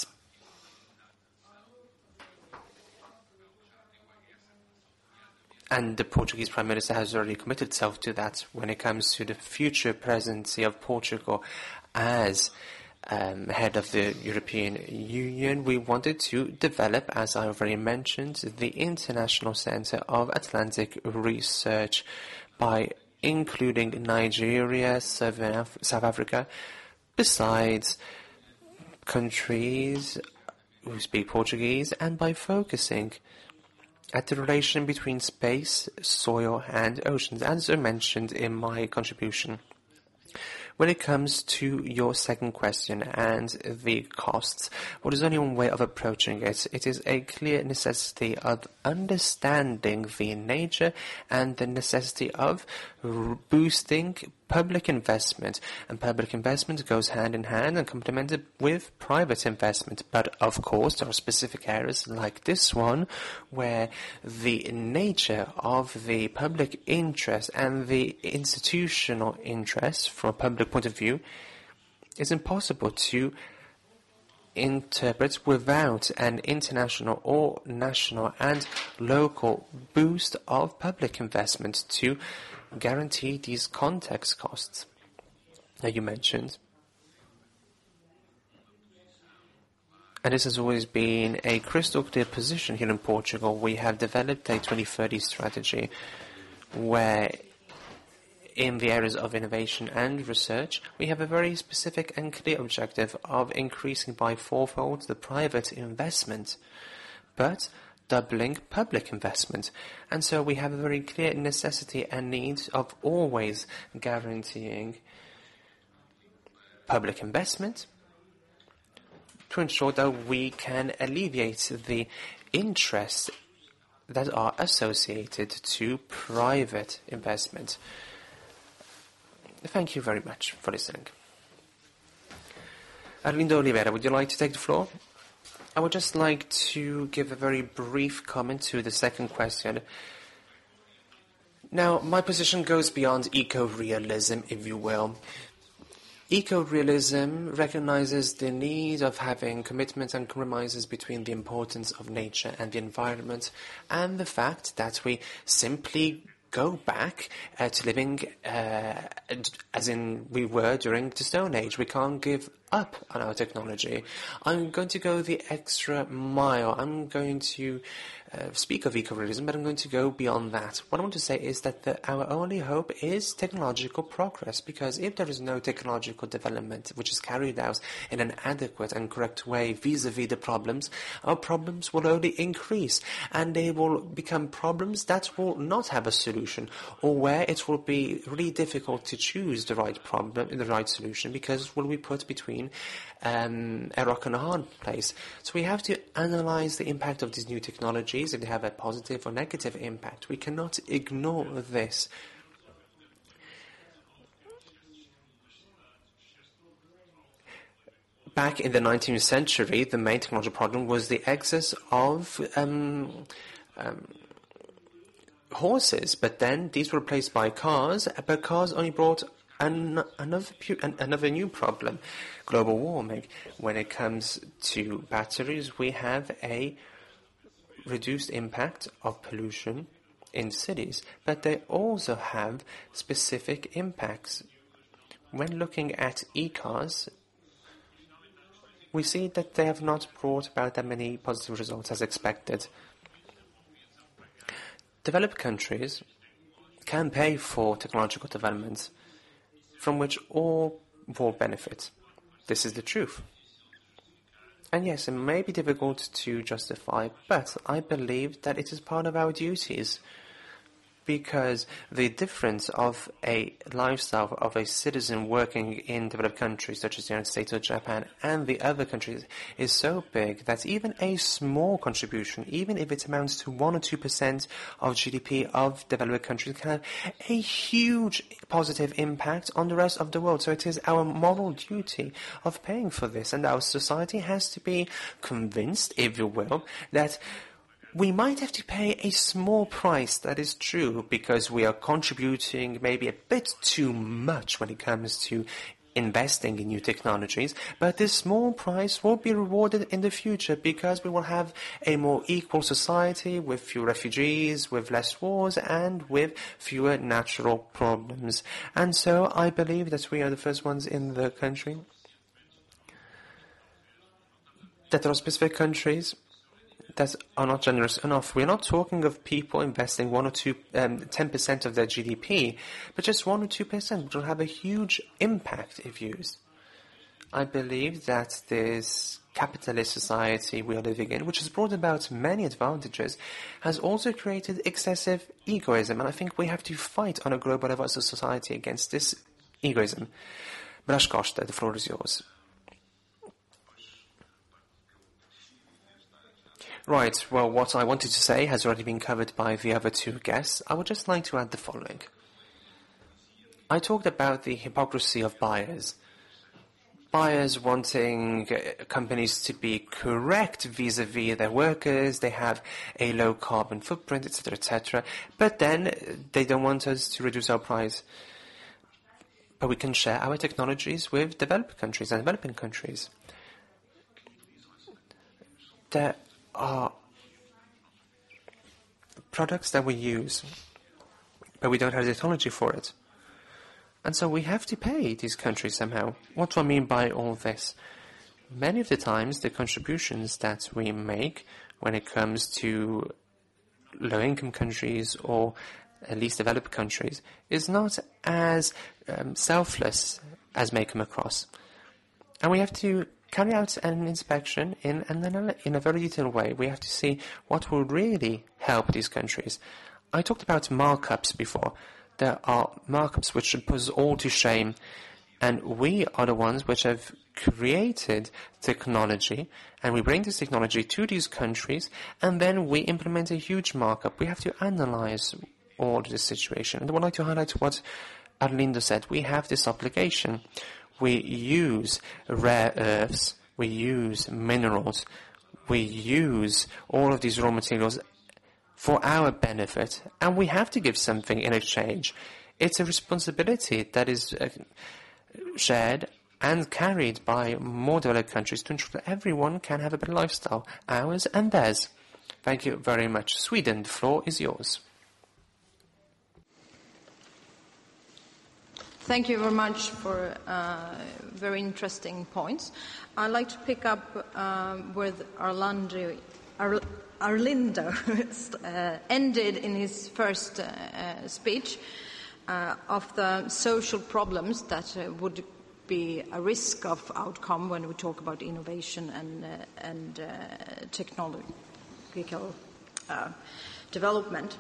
and the Portuguese Prime Minister has already committed itself to that when it comes to the future presidency of Portugal as Um, head of the European Union. We wanted to develop, as I already mentioned, the International Centre of Atlantic Research by including Nigeria, South Africa, besides countries who speak Portuguese, and by focusing at the relation between space, soil and oceans, as I mentioned in my contribution. When it comes to your second question and the costs, well, there's only one way of approaching it. It is a clear necessity of understanding the nature and the necessity of boosting public investment. And public investment goes hand in hand and complemented with private investment. But of course, there are specific areas like this one where the nature of the public interest and the institutional interest from a public point of view is impossible to interpret without an international or national and local boost of public investment to guarantee these context costs that you mentioned. And this has always been a crystal clear position here in Portugal. We have developed a twenty thirty strategy where in the areas of innovation and research, we have a very specific and clear objective of increasing by fourfold the private investment, but doubling public investment. And so we have a very clear necessity and need of always guaranteeing public investment to ensure that we can alleviate the interests that are associated to private investment. Thank you very much for listening. Arlindo Oliveira, would you like to take the floor? I would just like to give a very brief comment to the second question. Now, my position goes beyond eco-realism, if you will. Eco-realism recognizes the need of having commitments and compromises between the importance of nature and the environment and the fact that we simply go back uh, to living uh, as in we were during the Stone Age. We can't give up on our technology. I'm going to go the extra mile. I'm going to uh, speak of eco-realism, but I'm going to go beyond that. What I want to say is that the, our only hope is technological progress, because if there is no technological development which is carried out in an adequate and correct way vis-a-vis the problems, our problems will only increase, and they will become problems that will not have a solution, or where it will be really difficult to choose the right problem, the right solution, because will be put between Um, a rock and a hard place. So we have to analyze the impact of these new technologies, if they have a positive or negative impact. We cannot ignore this. Back in the nineteenth century, the main technological problem was the excess of um, um, horses, but then these were replaced by cars, but cars only brought An, another, an, another new problem, global warming. When it comes to batteries, we have a reduced impact of pollution in cities, but they also have specific impacts. When looking at e-cars, we see that they have not brought about that many positive results as expected. Developed countries can pay for technological developments from which all will benefit. This is the truth. And yes, it may be difficult to justify, but I believe that it is part of our duties, because the difference of a lifestyle of a citizen working in developed countries such as the United States or Japan and the other countries is so big that even a small contribution, even if it amounts to one or two percent of G D P of developed countries, can have a huge positive impact on the rest of the world. So it is our moral duty of paying for this, and our society has to be convinced, if you will, that we might have to pay a small price, that is true, because we are contributing maybe a bit too much when it comes to investing in new technologies, but this small price will be rewarded in the future, because we will have a more equal society with fewer refugees, with less wars, and with fewer natural problems. And so I believe that we are the first ones in the country, that there are specific countries that are not generous enough. We're not talking of people investing one or two, um, ten percent of their G D P, but just one or two percent, which will have a huge impact if used. I believe that this capitalist society we are living in, which has brought about many advantages, has also created excessive egoism, and I think we have to fight on a global level as a society against this egoism. Bras Costa, the floor is yours. Right, well, what I wanted to say has already been covered by the other two guests. I would just like to add the following. I talked about the hypocrisy of buyers. Buyers wanting uh, companies to be correct vis-a-vis their workers, they have a low carbon footprint, et cetera, et cetera. But then they don't want us to reduce our price. But we can share our technologies with developed countries and developing countries. There are products that we use, but we don't have the technology for it. And so we have to pay these countries somehow. What do I mean by all this? Many of the times, the contributions that we make when it comes to low-income countries or at least developed countries is not as um, selfless as may come across. And we have to carry out an inspection in, an, in a very detailed way. We have to see what will really help these countries. I talked about markups before. There are markups which should put us all to shame, and we are the ones which have created technology, and we bring this technology to these countries, and then we implement a huge markup. We have to analyze all of this situation. And I would like to highlight what Arlindo said. We have this obligation. We use rare earths, we use minerals, we use all of these raw materials for our benefit, and we have to give something in exchange. It's a responsibility that is uh, shared and carried by more developed countries to ensure that everyone can have a better lifestyle, ours and theirs. Thank you very much. Sweden, the floor is yours. Thank you very much for uh, very interesting points. I'd like to pick up um, with Arlando, Ar- Arlindo uh, ended in his first uh, uh, speech uh, of the social problems that uh, would be a risk of outcome when we talk about innovation and, uh, and uh, technological uh, development.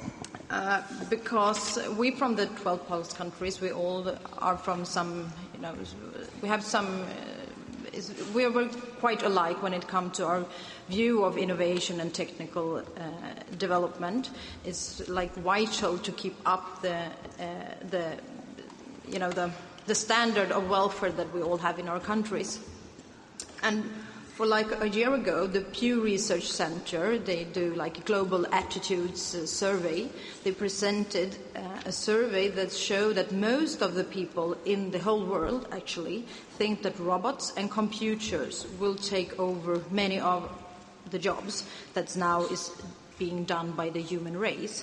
Uh, because we from the twelve plus countries, we all are from some, you know, we have some, uh, is, we are quite alike when it comes to our view of innovation and technical uh, development. It's like vital to keep up the, uh, the, you know, the, the standard of welfare that we all have in our countries. And for like a year ago, the Pew Research Center, they do like a global attitudes uh, survey. They presented uh, a survey that showed that most of the people in the whole world actually think that robots and computers will take over many of the jobs that now is being done by the human race.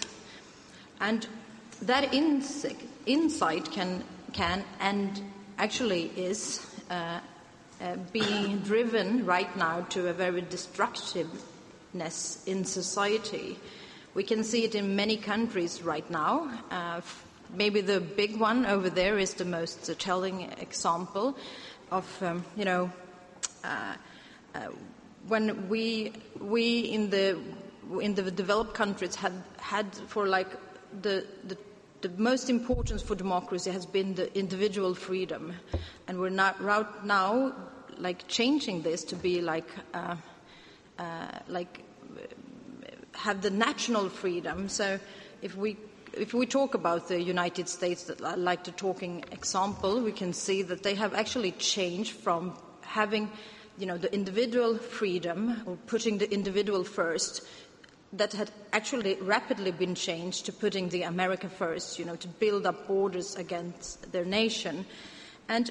And that insight, insight can, can and actually is uh, Uh, being driven right now to a very destructiveness in society. We can see it in many countries right now. Uh, f- maybe the big one over there is the most uh, telling example of, um, you know, uh, uh, when we we in the in the developed countries had had for like the the. The most important for democracy has been the individual freedom, and we're not right now like changing this to be like uh, uh, like have the national freedom. So if we if we talk about the United States, that I like the talking example, we can see that they have actually changed from having, you know, the individual freedom or putting the individual first. That had actually rapidly been changed to putting the America first, you know, to build up borders against their nation. And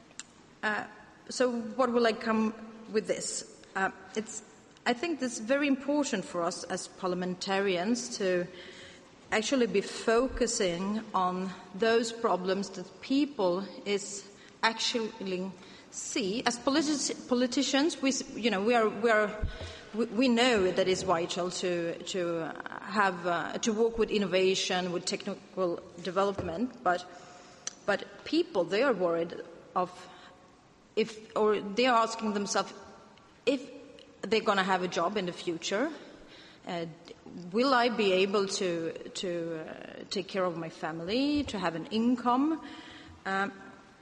uh, so what will I come with this? Uh, it's, I think it's very important for us as parliamentarians to actually be focusing on those problems that people is actually see. As politi- politicians, we, you know, we are, we are, we know that it's vital to to have uh, to work with innovation, with technical development, but but people, they are worried of if, or they are asking themselves if they're going to have a job in the future. Uh, will I be able to to uh, take care of my family, to have an income? Um,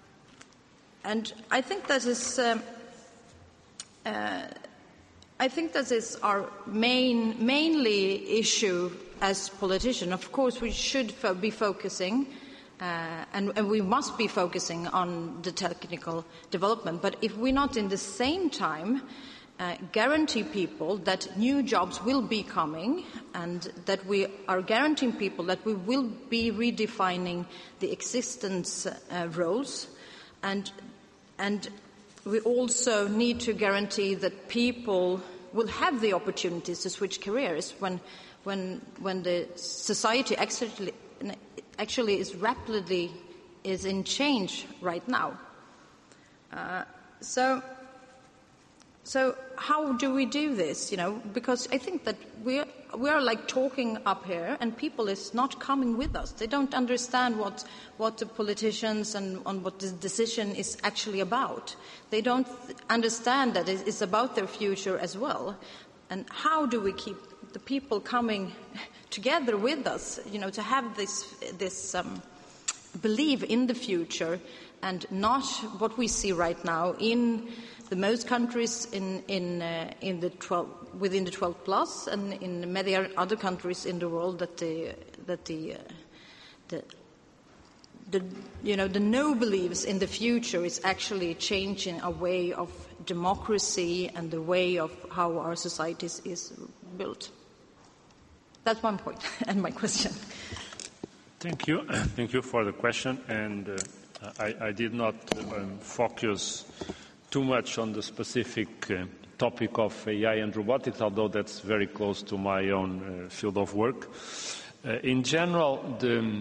and I think that is. Um, uh, I think that is our main, mainly issue as politicians. Of course, we should fo- be focusing, uh, and, and we must be focusing on the technical development. But if we're not in the same time uh, guarantee people that new jobs will be coming, and that we are guaranteeing people that we will be redefining the existence uh, roles, and and we also need to guarantee that people will have the opportunities to switch careers when, when, when the society actually, actually is rapidly is in change right now. Uh, so, so how do we do this? You know, because I think that we we are like talking up here, and people is not coming with us. They don't understand what what the politicians and on what the decision is actually about. They don't understand that it's about their future as well. And how do we keep the people coming together with us? You know, to have this this um, belief in the future, and not what we see right now in the most countries in in uh, in the twelve within the twelve plus, and in many other countries in the world, that the that the uh, the the you know the no beliefs in the future is actually changing a way of democracy and the way of how our societies is built. That's one point and my question. Thank you. Thank you for the question. And uh, I, I did not um, focus too much on the specific uh, topic of A I and robotics, although that's very close to my own uh, field of work. Uh, in general, the,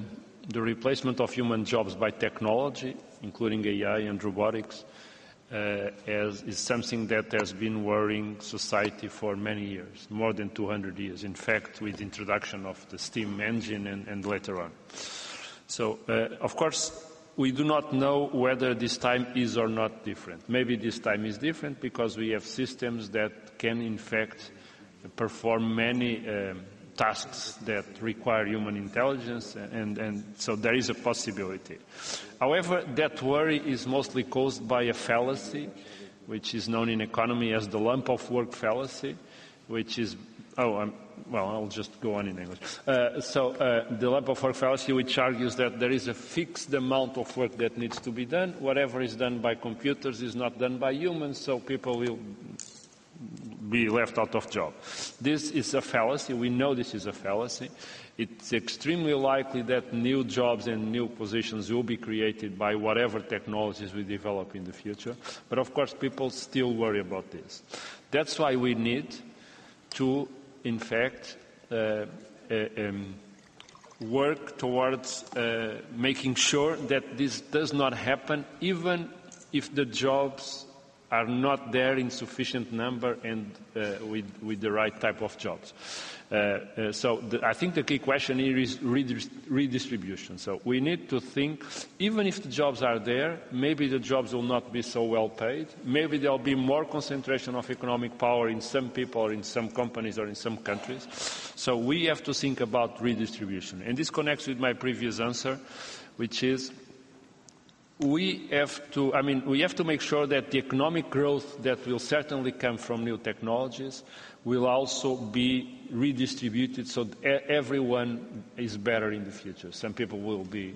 the replacement of human jobs by technology, including A I and robotics, uh, as, is something that has been worrying society for many years, more than two hundred years, in fact, with the introduction of the steam engine and, and later on. So, uh, of course, we do not know whether this time is or not different. Maybe this time is different because we have systems that can, in fact, perform many um, tasks that require human intelligence, and, and so there is a possibility. However, that worry is mostly caused by a fallacy, which is known in economy as the lump of work fallacy, which is, oh, I'm, well, I'll just go on in English. Uh, so uh, the lump of work fallacy, which argues that there is a fixed amount of work that needs to be done. Whatever is done by computers is not done by humans, so people will be left out of job. This is a fallacy. We know this is a fallacy. It's extremely likely that new jobs and new positions will be created by whatever technologies we develop in the future. But of course, people still worry about this. That's why we need to, in fact, uh, uh, um, work towards uh, making sure that this does not happen, even if the jobs are not there in sufficient number and uh, with, with the right type of jobs. Uh, uh, so the, I think the key question here is redist redistribution. So we need to think, even if the jobs are there, maybe the jobs will not be so well paid. Maybe there will be more concentration of economic power in some people or in some companies or in some countries. So we have to think about redistribution. And this connects with my previous answer, which is we have to, I mean, we have to make sure that the economic growth that will certainly come from new technologies will also be redistributed so that everyone is better in the future. Some people will be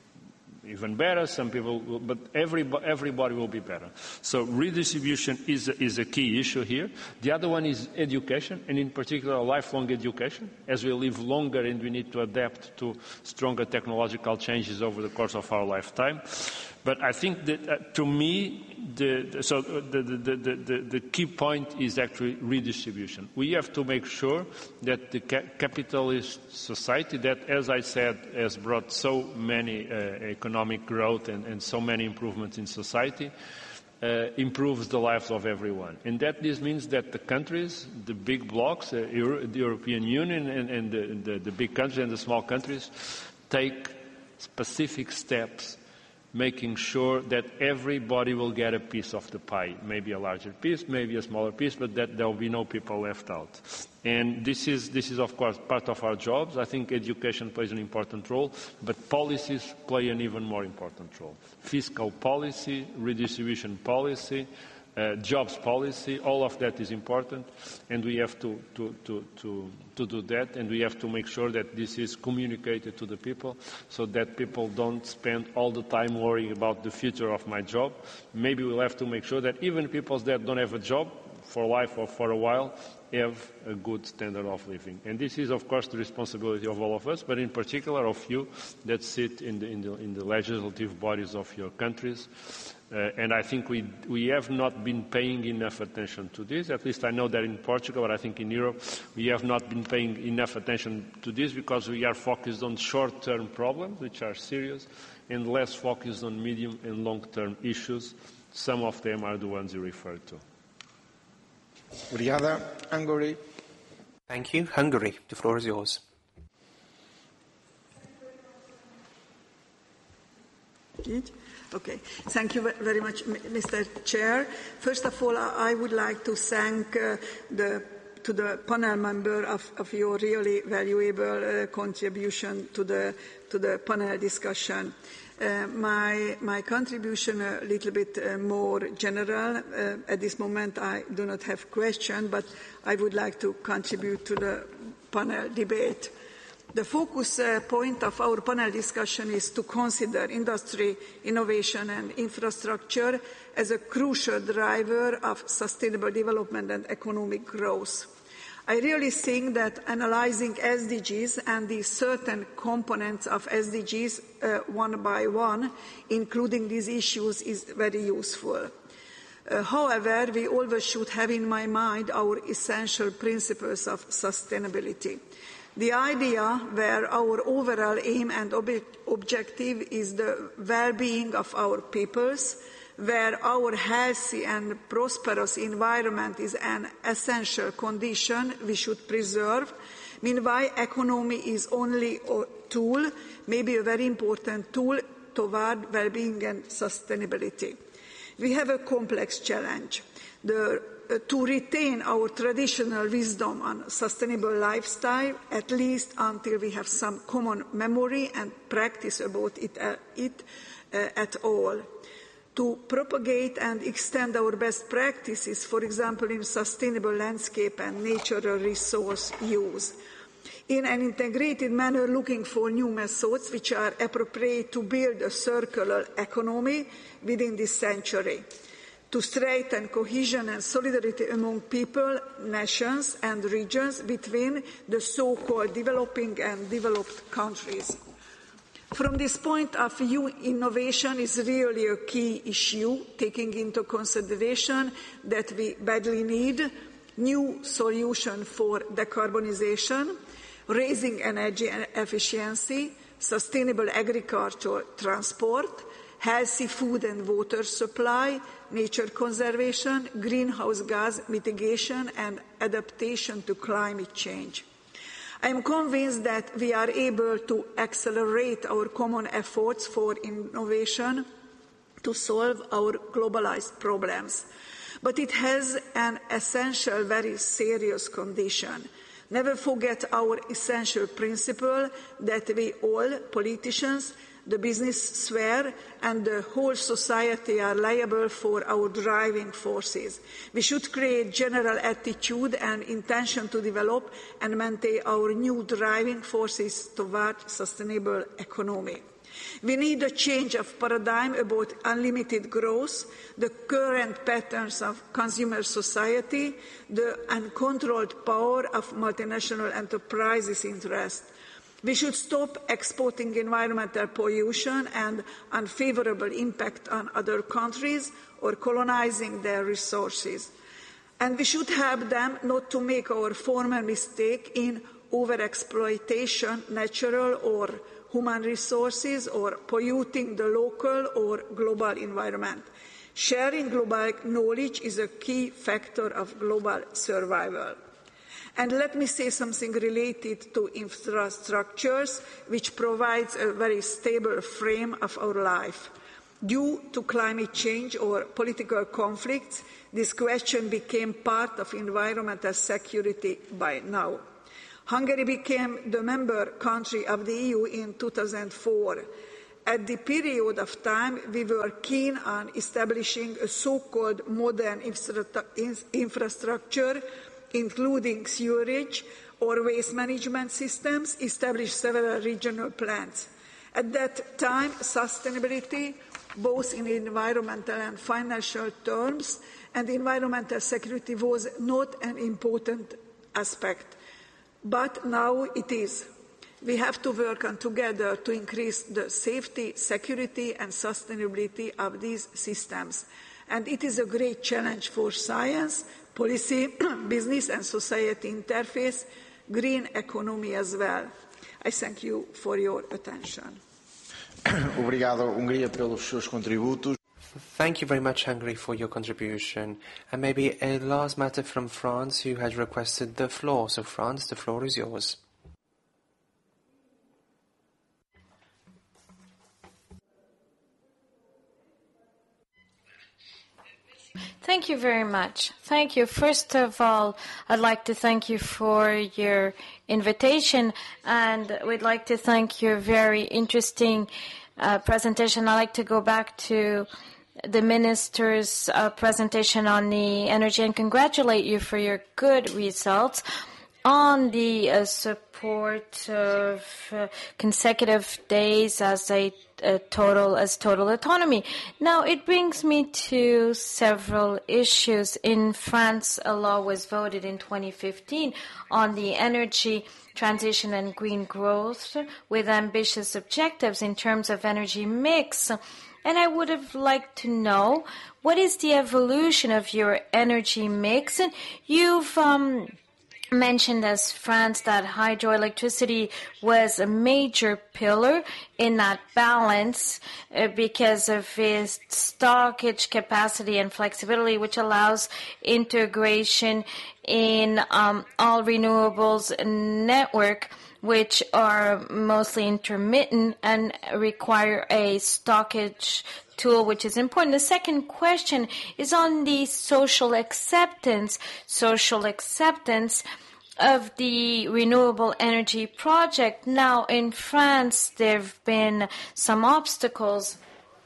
even better, some people will, but everybody, everybody will be better. So redistribution is a, is a key issue here. The other one is education, and in particular lifelong education, as we live longer and we need to adapt to stronger technological changes over the course of our lifetime. But I think that, uh, to me, the, the, so the, the, the, the, the key point is actually redistribution. We have to make sure that the ca capitalist society that, as I said, has brought so many uh, economic growth and, and so many improvements in society, uh, improves the lives of everyone. And that this means that the countries, the big blocs, uh, Euro the European Union and, and the, the, the big countries and the small countries, take specific steps making sure that everybody will get a piece of the pie, maybe a larger piece, maybe a smaller piece, but that there will be no people left out. And this is, this is, of course, part of our jobs. I think education plays an important role, but policies play an even more important role. Fiscal policy, redistribution policy, Uh, jobs policy, all of that is important, and we have to, to, to, to, to do that, and we have to make sure that this is communicated to the people so that people don't spend all the time worrying about the future of my job. Maybe we'll have to make sure that even people that don't have a job for life or for a while have a good standard of living. And this is, of course, the responsibility of all of us, but in particular of you that sit in the, in the, in the legislative bodies of your countries. Uh, and I think we, we have not been paying enough attention to this. At least I know that in Portugal, but I think in Europe, we have not been paying enough attention to this because we are focused on short-term problems, which are serious, and less focused on medium and long-term issues. Some of them are the ones you referred to. Obrigada. Hungary. Thank you. Hungary, the floor is yours. Okay. Thank you very much, Mister Chair. First of all, I would like to thank uh, the, to the panel member of, of your really valuable uh, contribution to the, to the panel discussion. Uh, my, my contribution a little bit uh, more general. Uh, at this moment, I do not have question, but I would like to contribute to the panel debate. The focus uh, point of our panel discussion is to consider industry, innovation and infrastructure as a crucial driver of sustainable development and economic growth. I really think that analyzing S D Gs and the certain components of S D Gs uh, one by one, including these issues, is very useful. Uh, however, we always should have in my mind our essential principles of sustainability. The idea where our overall aim and ob- objective is the well-being of our peoples, where our healthy and prosperous environment is an essential condition we should preserve. Meanwhile, economy is only a tool, maybe a very important tool toward well-being and sustainability. We have a complex challenge. The, uh, to retain our traditional wisdom on sustainable lifestyle, at least until we have some common memory and practice about it, uh, it uh, at all. To propagate and extend our best practices, for example, in sustainable landscape and natural resource use. In an integrated manner, looking for new methods which are appropriate to build a circular economy within this century, to strengthen cohesion and solidarity among people, nations and regions between the so-called developing and developed countries. From this point of view, innovation is really a key issue, taking into consideration that we badly need new solutions for decarbonization, raising energy efficiency, sustainable agriculture, transport, healthy food and water supply, nature conservation, greenhouse gas mitigation, and adaptation to climate change. I am convinced that we are able to accelerate our common efforts for innovation to solve our globalized problems. But it has an essential, very serious condition. Never forget our essential principle that we all, politicians, the business sphere, and the whole society are liable for our driving forces. We should create general attitude and intention to develop and maintain our new driving forces toward sustainable economy. We need a change of paradigm about unlimited growth, the current patterns of consumer society, the uncontrolled power of multinational enterprises' interests. We should stop exporting environmental pollution and unfavorable impact on other countries or colonizing their resources. And we should help them not to make our former mistake in overexploitation, natural or human resources, or polluting the local or global environment. Sharing global knowledge is a key factor of global survival. And let me say something related to infrastructures, which provides a very stable frame of our life. Due to climate change or political conflicts, this question became part of environmental security by now. Hungary became the member country of the E U in two thousand four. At the period of time, we were keen on establishing a so-called modern infrastructure, including sewerage or waste management systems, established several regional plans. At that time, sustainability, both in environmental and financial terms, and environmental security was not an important aspect. But now it is. We have to work on together to increase the safety, security, and sustainability of these systems. And it is a great challenge for science, policy, business and society interface, green economy as well. I thank you for your attention. Obrigado, Hungria, pelos seus contributos. Thank you very much, Hungary, for your contribution. And maybe a last matter from France, who has requested the floor. So, France, the floor is yours. Thank you very much. Thank you. First of all, I'd like to thank you for your invitation, and we'd like to thank your very interesting uh, presentation. I'd like to go back to the Minister's uh, presentation on the energy and congratulate you for your good results on the uh, support of uh, consecutive days as a uh, total as total autonomy. Now, it brings me to several issues. In France, a law was voted in twenty fifteen on the energy transition and green growth with ambitious objectives in terms of energy mix. And I would have liked to know, what is the evolution of your energy mix? And you've um, mentioned as France that hydroelectricity was a major pillar in that balance uh, because of its storage capacity and flexibility, which allows integration in um, all renewables network, which are mostly intermittent and require a storage tool, which is important. The second question is on the social acceptance, social acceptance of the renewable energy project. Now, in France, there have been some obstacles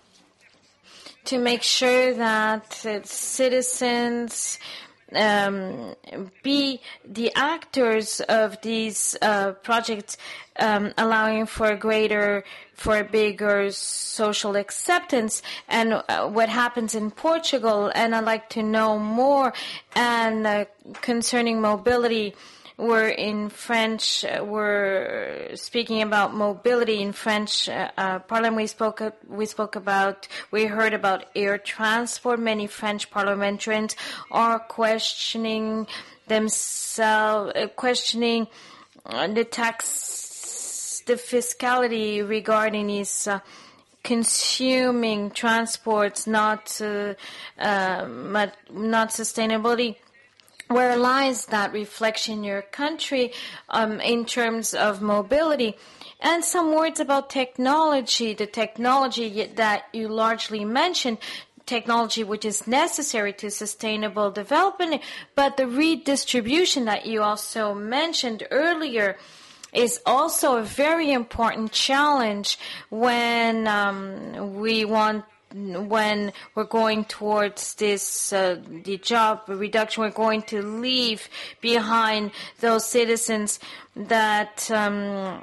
to make sure that its citizens um, be the actors of these uh, projects, um, allowing for a greater, for a bigger social acceptance, and uh, what happens in Portugal. And I'd like to know more. And uh, concerning mobility, we're in French, uh, we're speaking about mobility in French uh, uh, Parliament. We spoke, uh, we spoke about, we heard about air transport. Many French parliamentarians are questioning themselves, uh, questioning uh, the tax, the fiscality regarding these uh, consuming transports, not uh, uh, not sustainability. Where lies that reflection in your country um, in terms of mobility? And some words about technology, the technology that you largely mentioned, technology which is necessary to sustainable development, but the redistribution that you also mentioned earlier is also a very important challenge when um, we want when we're going towards this, uh, the job reduction, we're going to leave behind those citizens that, um,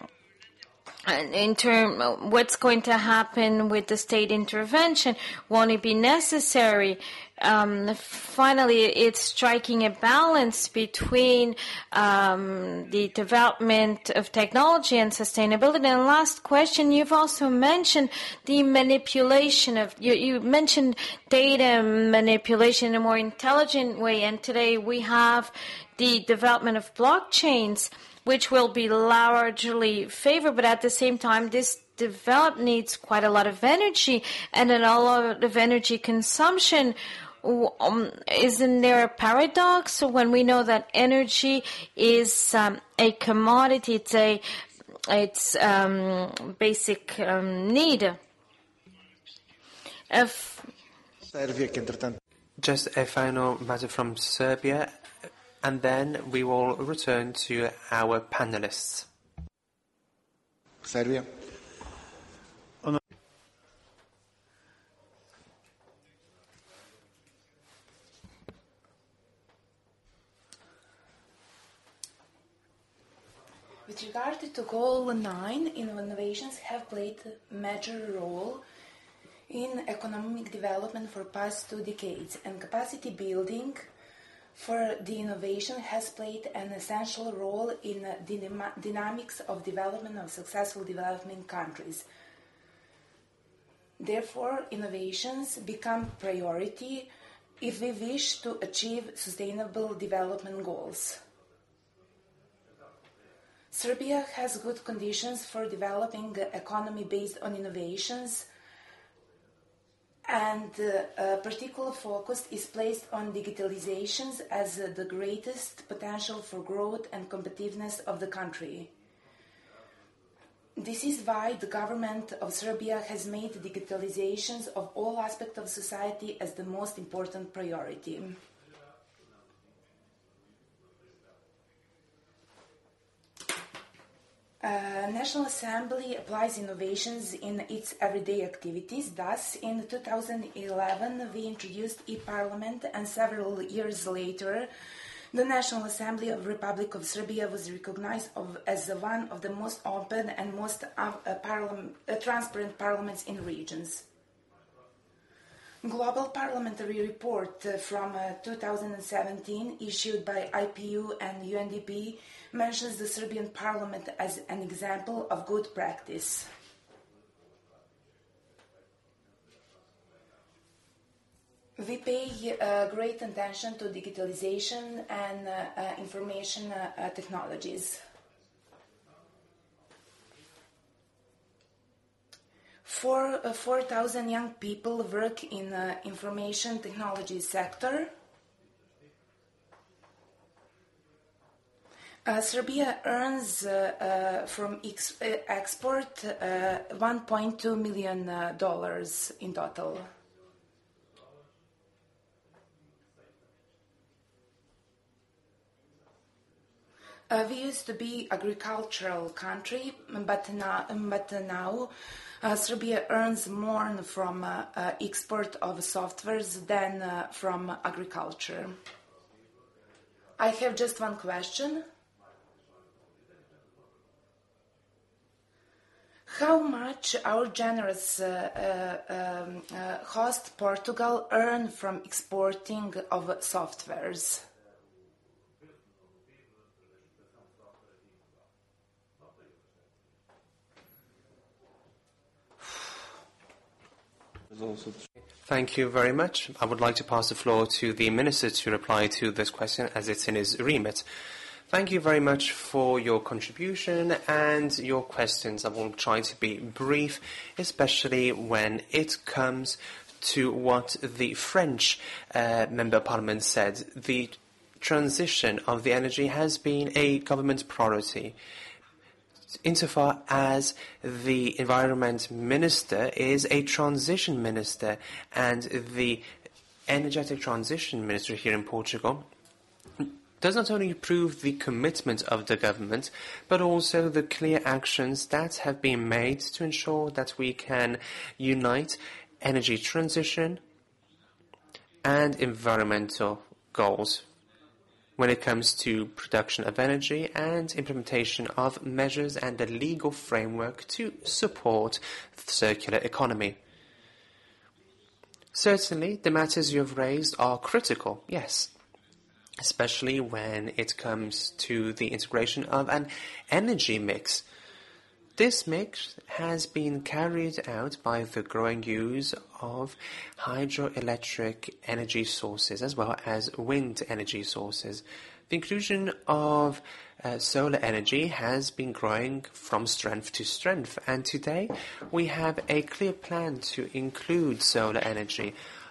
in term, what's going to happen with the state intervention? Won't it be necessary? Um, finally, it's striking a balance between um, the development of technology and sustainability. And last question, you've also mentioned the manipulation of, you, you mentioned data manipulation in a more intelligent way. And today we have the development of blockchains, which will be largely favored, but at the same time, this development needs quite a lot of energy and a lot of energy consumption. Um, isn't there a paradox when we know that energy is um, a commodity? It's a it's um, basic um, need. If Just a final matter from Serbia, and then we will return to our panelists. Serbia. With regard to Goal nine, innovations have played a major role in economic development for past two decades, and capacity building for the innovation has played an essential role in the dynamics of development of successful developing countries. Therefore, innovations become priority if we wish to achieve sustainable development goals. Serbia has good conditions for developing an economy based on innovations, and uh, a particular focus is placed on digitalizations as uh, the greatest potential for growth and competitiveness of the country. This is why the government of Serbia has made digitalizations of all aspects of society as the most important priority. Uh, National Assembly applies innovations in its everyday activities. Thus, in two thousand eleven, we introduced e-Parliament, and several years later, the National Assembly of the Republic of Serbia was recognized of, as one of the most open and most uh, uh, parliament, uh, transparent parliaments in regions. Global Parliamentary Report uh, from uh, two thousand seventeen, issued by I P U and U N D P, mentions the Serbian Parliament as an example of good practice. we pay uh, great attention to digitalization and uh, uh, information uh, uh, technologies. Four uh, four thousand young people work in uh, information technology sector. Uh, Serbia earns uh, uh, from ex uh, export uh, one point two million dollars uh, in total. Uh, we used to be agricultural country, but now, but now uh, Serbia earns more from uh, uh, export of softwares than uh, from agriculture. I have just one question. How much our generous uh, uh, um, uh, host Portugal earn from exporting of softwares? Thank you very much. I would like to pass the floor to the Minister to reply to this question as it's in his remit. Thank you very much for your contribution and your questions. I will try to be brief, especially when it comes to what the French uh, Member of Parliament said. The transition of the energy has been a government priority. Insofar as the Environment Minister is a transition minister, and the Energetic Transition Minister here in Portugal does not only prove the commitment of the government, but also the clear actions that have been made to ensure that we can unite energy transition and environmental goals when it comes to production of energy and implementation of measures and a legal framework to support the circular economy. Certainly, the matters you have raised are critical, yes, especially when it comes to the integration of an energy mix. This mix has been carried out by the growing use of hydroelectric energy sources as well as wind energy sources. The inclusion of uh, solar energy has been growing from strength to strength, and today we have a clear plan to include solar energy.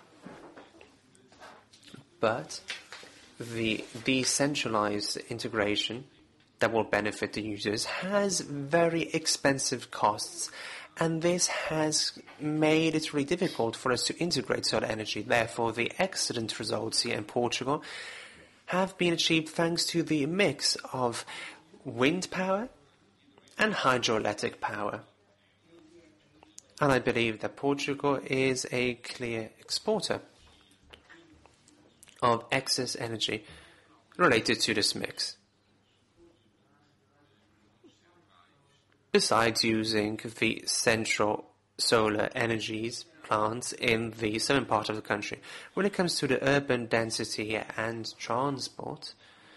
But the decentralized integration that will benefit the users has very expensive costs, and this has made it really difficult for us to integrate solar energy. Therefore, the excellent results here in Portugal have been achieved thanks to the mix of wind power and hydroelectric power. And I believe that Portugal is a clear exporter of excess energy related to this mix. Besides using the central solar energies plants in the southern part of the country. When it comes to the urban density and transport,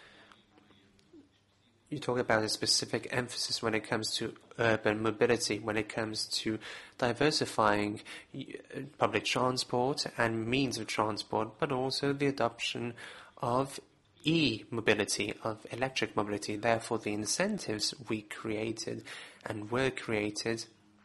you talk about a specific emphasis when it comes to urban mobility, when it comes to diversifying public transport and means of transport, but also the adoption of e-mobility, of electric mobility. Therefore, the incentives we created and were created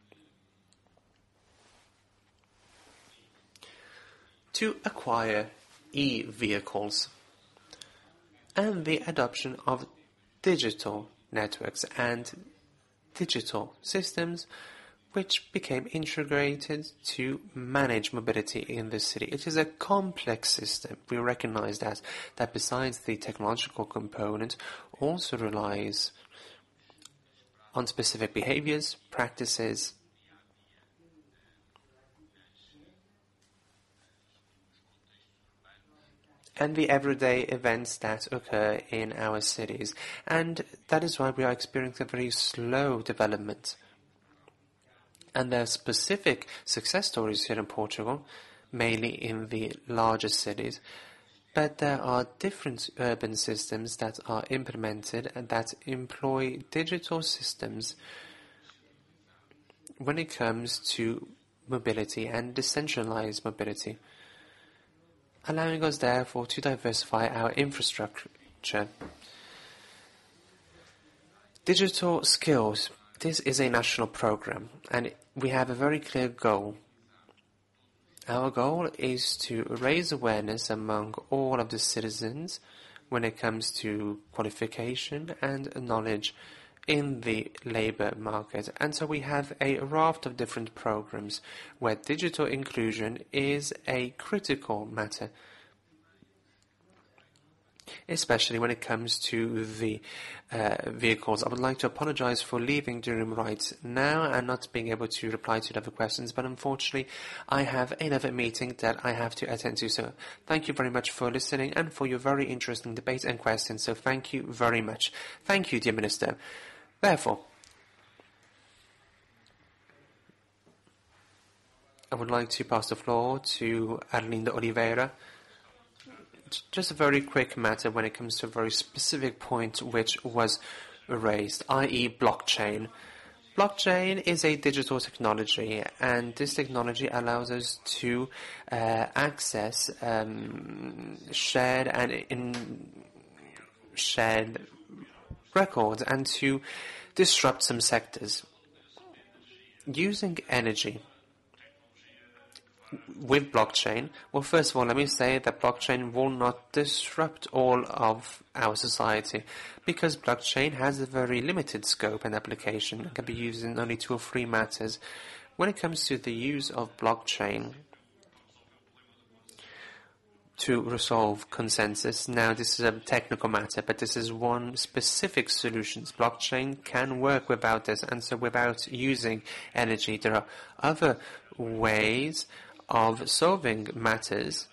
to acquire e-vehicles and the adoption of digital networks and digital systems which became integrated to manage mobility in the city. It is a complex system. We recognize that, that besides the technological component, also relies on specific behaviors, practices, and the everyday events that occur in our cities. And that is why we are experiencing a very slow development. And there are specific success stories here in Portugal, mainly in the larger cities, but there are different urban systems that are implemented and that employ digital systems when it comes to mobility and decentralized mobility. allowing us therefore to diversify our infrastructure. Digital skills. This is a national program, and we have a very clear goal. Our goal is to raise awareness among all of the citizens when it comes to qualification and knowledge in the labour market. And so we have a raft of different programs where digital inclusion is a critical matter, especially when it comes to the uh, vehicles. I would like to apologize for leaving the room right now and not being able to reply to the other questions, but unfortunately I have another meeting that I have to attend to. So thank you very much for listening and for your very interesting debate and questions. So thank you very much. Thank you, dear Minister. Therefore, I would like to pass the floor to Arlindo Oliveira. Just a very quick matter when it comes to a very specific point which was raised, that is blockchain. Blockchain is a digital technology, and this technology allows us to uh, access um, shared and in shared records and to disrupt some sectors. Using energy with blockchain, well, first of all, let me say that blockchain will not disrupt all of our society, because blockchain has a very limited scope and application and can be used in only two or three matters. When it comes to the use of blockchain to resolve consensus, now this is a technical matter, but this is one specific solution. Blockchain can work without this, and so without using energy. There are other ways of solving matters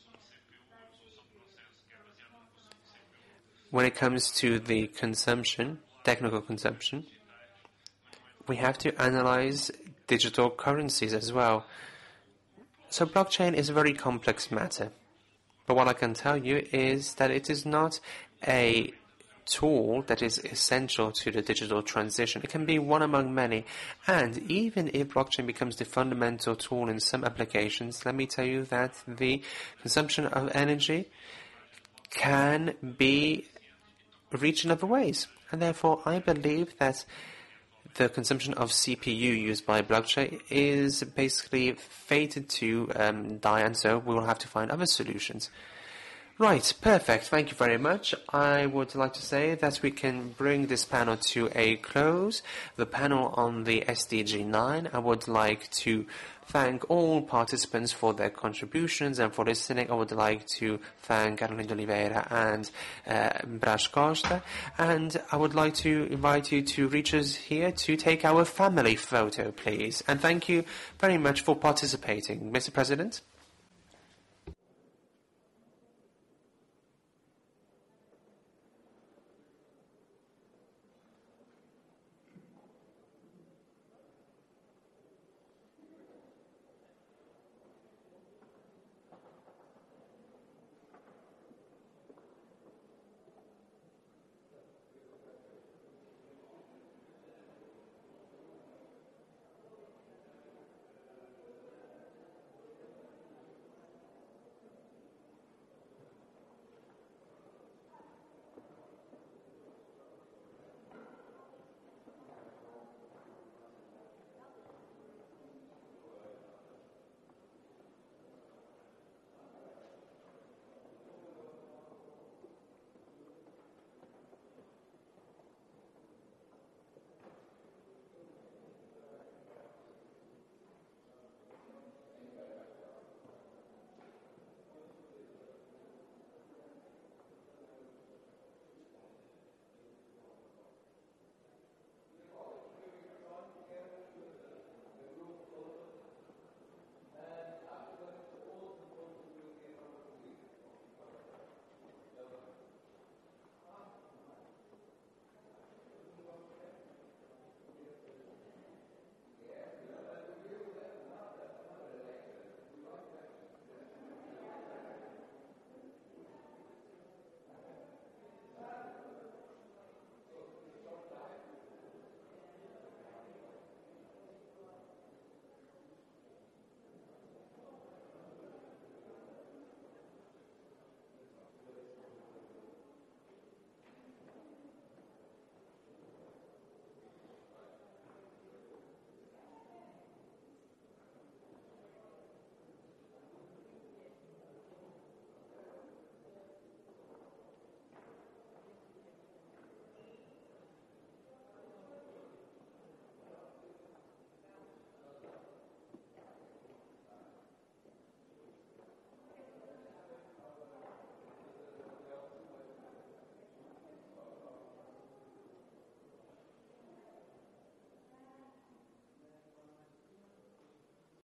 when it comes to the consumption, technical consumption. We have to analyze digital currencies as well. So blockchain is a very complex matter, but what I can tell you is that it is not a tool that is essential to the digital transition. It can be one among many, and even if blockchain becomes the fundamental tool in some applications, let me tell you that the consumption of energy can be reached in other ways, and therefore I believe that the consumption of C P U used by blockchain is basically fated to um, die, and so we will have to find other solutions. Right, perfect. Thank you very much. I would like to say that we can bring this panel to a close. The panel on the S D G nine. I would like to thank all participants for their contributions and for listening. I would like to thank Arlindo Oliveira and uh, Bras Costa. And I would like to invite you to reach us here to take our family photo, please. And thank you very much for participating. Mister President?